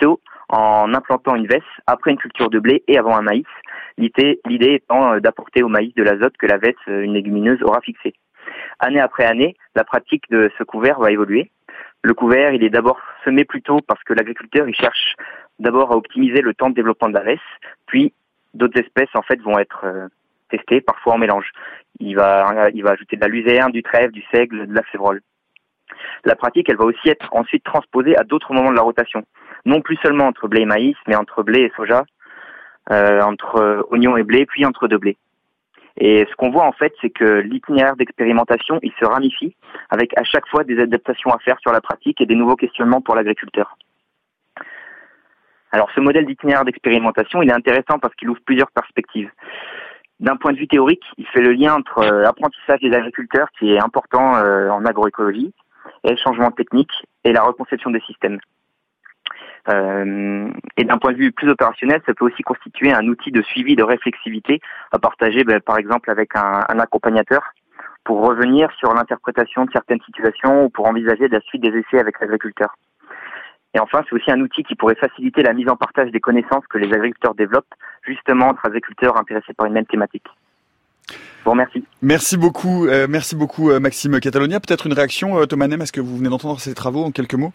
H: en implantant une vesse après une culture de blé et avant un maïs, l'idée, l'idée étant d'apporter au maïs de l'azote que la vesse, une légumineuse, aura fixé. Année après année, la pratique de ce couvert va évoluer. Le couvert, il est d'abord semé plus tôt parce que l'agriculteur, il cherche d'abord à optimiser le temps de développement de la vesse, puis d'autres espèces en fait vont être euh, testées, parfois en mélange. Il va, il va ajouter de la luzerne, du trèfle, du seigle, de la févrole. La pratique, elle va aussi être ensuite transposée à d'autres moments de la rotation. Non plus seulement entre blé et maïs, mais entre blé et soja, euh, entre euh, oignons et blé, puis entre deux blés. Et ce qu'on voit en fait, c'est que l'itinéraire d'expérimentation, il se ramifie avec à chaque fois des adaptations à faire sur la pratique et des nouveaux questionnements pour l'agriculteur. Alors ce modèle d'itinéraire d'expérimentation, il est intéressant parce qu'il ouvre plusieurs perspectives. D'un point de vue théorique, il fait le lien entre euh, l'apprentissage des agriculteurs, qui est important euh, en agroécologie, et le changement technique et la reconception des systèmes. Euh, et d'un point de vue plus opérationnel, ça peut aussi constituer un outil de suivi de réflexivité à partager ben, par exemple avec un, un accompagnateur pour revenir sur l'interprétation de certaines situations ou pour envisager la suite des essais avec l'agriculteur. Et enfin, c'est aussi un outil qui pourrait faciliter la mise en partage des connaissances que les agriculteurs développent, justement entre agriculteurs intéressés par une même thématique. Je vous remercie.
A: Merci beaucoup, euh, merci beaucoup euh, Maxime Catalonia. Peut-être une réaction, euh, Thomas Nem, est-ce que vous venez d'entendre ces travaux en quelques mots ?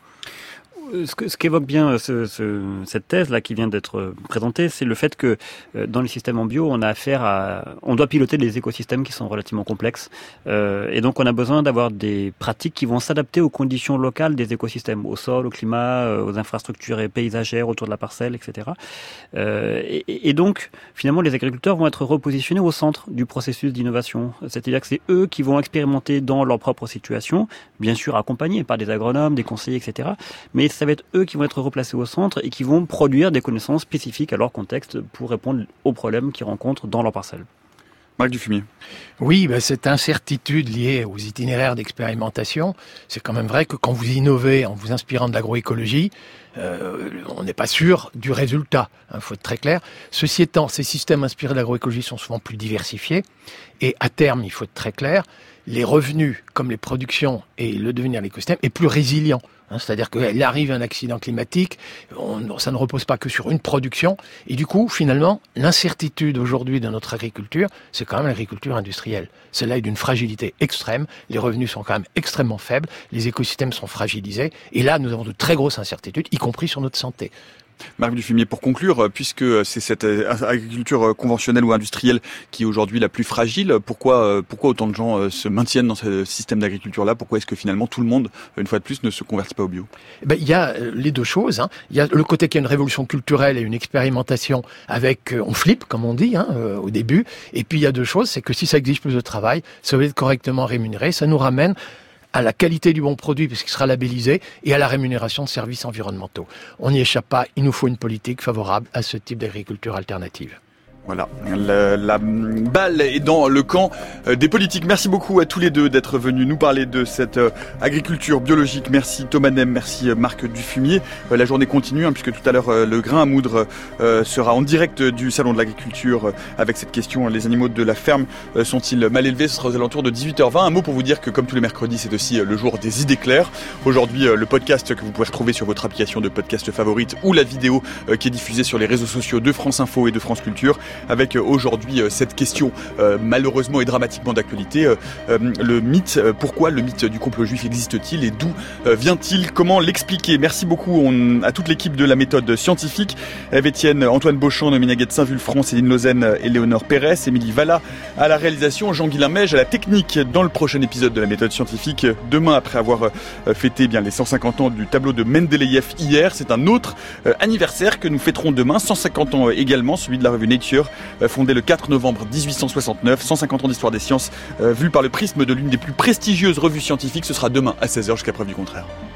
D: Ce, que, ce qu'évoque bien ce, ce, cette thèse-là qui vient d'être présentée, c'est le fait que euh, dans les systèmes en bio, on a affaire à, on doit piloter des écosystèmes qui sont relativement complexes, euh, et donc on a besoin d'avoir des pratiques qui vont s'adapter aux conditions locales des écosystèmes, au sol, au climat, euh, aux infrastructures paysagères autour de la parcelle, et cetera. Euh, et, et donc, finalement, les agriculteurs vont être repositionnés au centre du processus d'innovation. C'est-à-dire que c'est eux qui vont expérimenter dans leur propre situation, bien sûr accompagnés par des agronomes, des conseillers, et cetera. Mais ça va être eux qui vont être replacés au centre et qui vont produire des connaissances spécifiques à leur contexte pour répondre aux problèmes qu'ils rencontrent dans leur parcelle.
A: Marc Dufumier.
B: Oui, ben cette incertitude liée aux itinéraires d'expérimentation, c'est quand même vrai que quand vous innovez en vous inspirant de l'agroécologie, euh, on n'est pas sûr du résultat, il hein, faut être très clair. Ceci étant, ces systèmes inspirés de l'agroécologie sont souvent plus diversifiés et à terme, il faut être très clair, les revenus comme les productions et le devenir de l'écosystème est plus résilient. Hein, c'est-à-dire qu'il arrive un accident climatique, on, ça ne repose pas que sur une production. Et du coup, finalement, l'incertitude aujourd'hui de notre agriculture, c'est quand même l'agriculture industrielle. Celle-là est d'une fragilité extrême. Les revenus sont quand même extrêmement faibles. Les écosystèmes sont fragilisés. Et là, nous avons de très grosses incertitudes, y compris sur notre santé.
A: Marc Dufumier, pour conclure, puisque c'est cette agriculture conventionnelle ou industrielle qui est aujourd'hui la plus fragile, pourquoi, pourquoi autant de gens se maintiennent dans ce système d'agriculture-là ? Pourquoi est-ce que finalement tout le monde, une fois de plus, ne se convertit pas au bio ?
B: Ben, il y a les deux choses. Hein. Il y a le côté qu'il y a une révolution culturelle et une expérimentation avec, on flippe, comme on dit, hein, euh, au début. Et puis il y a deux choses, c'est que si ça exige plus de travail, ça va être correctement rémunéré, ça nous ramène à la qualité du bon produit puisqu'il sera labellisé et à la rémunération de services environnementaux. On n'y échappe pas, il nous faut une politique favorable à ce type d'agriculture alternative.
A: Voilà, la, la balle est dans le camp des politiques. Merci beaucoup à tous les deux d'être venus nous parler de cette agriculture biologique. Merci Thomas Nem, merci Marc Dufumier. La journée continue hein, puisque tout à l'heure le grain à moudre euh, sera en direct du salon de l'agriculture avec cette question, les animaux de la ferme sont-ils mal élevés ? Ce sera aux alentours de dix-huit heures vingt. Un mot pour vous dire que comme tous les mercredis, c'est aussi le jour des idées claires. Aujourd'hui, le podcast que vous pouvez retrouver sur votre application de podcast favorite ou la vidéo qui est diffusée sur les réseaux sociaux de France Info et de France Culture. Avec aujourd'hui cette question euh, malheureusement et dramatiquement d'actualité, euh, euh, le mythe, euh, pourquoi le mythe du complot juif existe-t-il et d'où euh, vient-il, comment l'expliquer ? Merci beaucoup on, à toute l'équipe de la méthode scientifique, Eve-Étienne, Antoine Beauchamp, Noémie Naguet de Saint-Vulfranc, Céline Lausanne et Léonore Pérez, Émilie Valla à la réalisation, Jean-Guilain Meige à la technique dans le prochain épisode de la méthode scientifique. Demain, après avoir euh, fêté bien, les cent cinquante ans du tableau de Mendeleïev hier, c'est un autre euh, anniversaire que nous fêterons demain, cent cinquante ans également, celui de la revue Nature, fondée le quatre novembre dix-huit cent soixante-neuf, cent cinquante ans d'histoire des sciences, euh, vue par le prisme de l'une des plus prestigieuses revues scientifiques. Ce sera demain à seize heures jusqu'à preuve du contraire.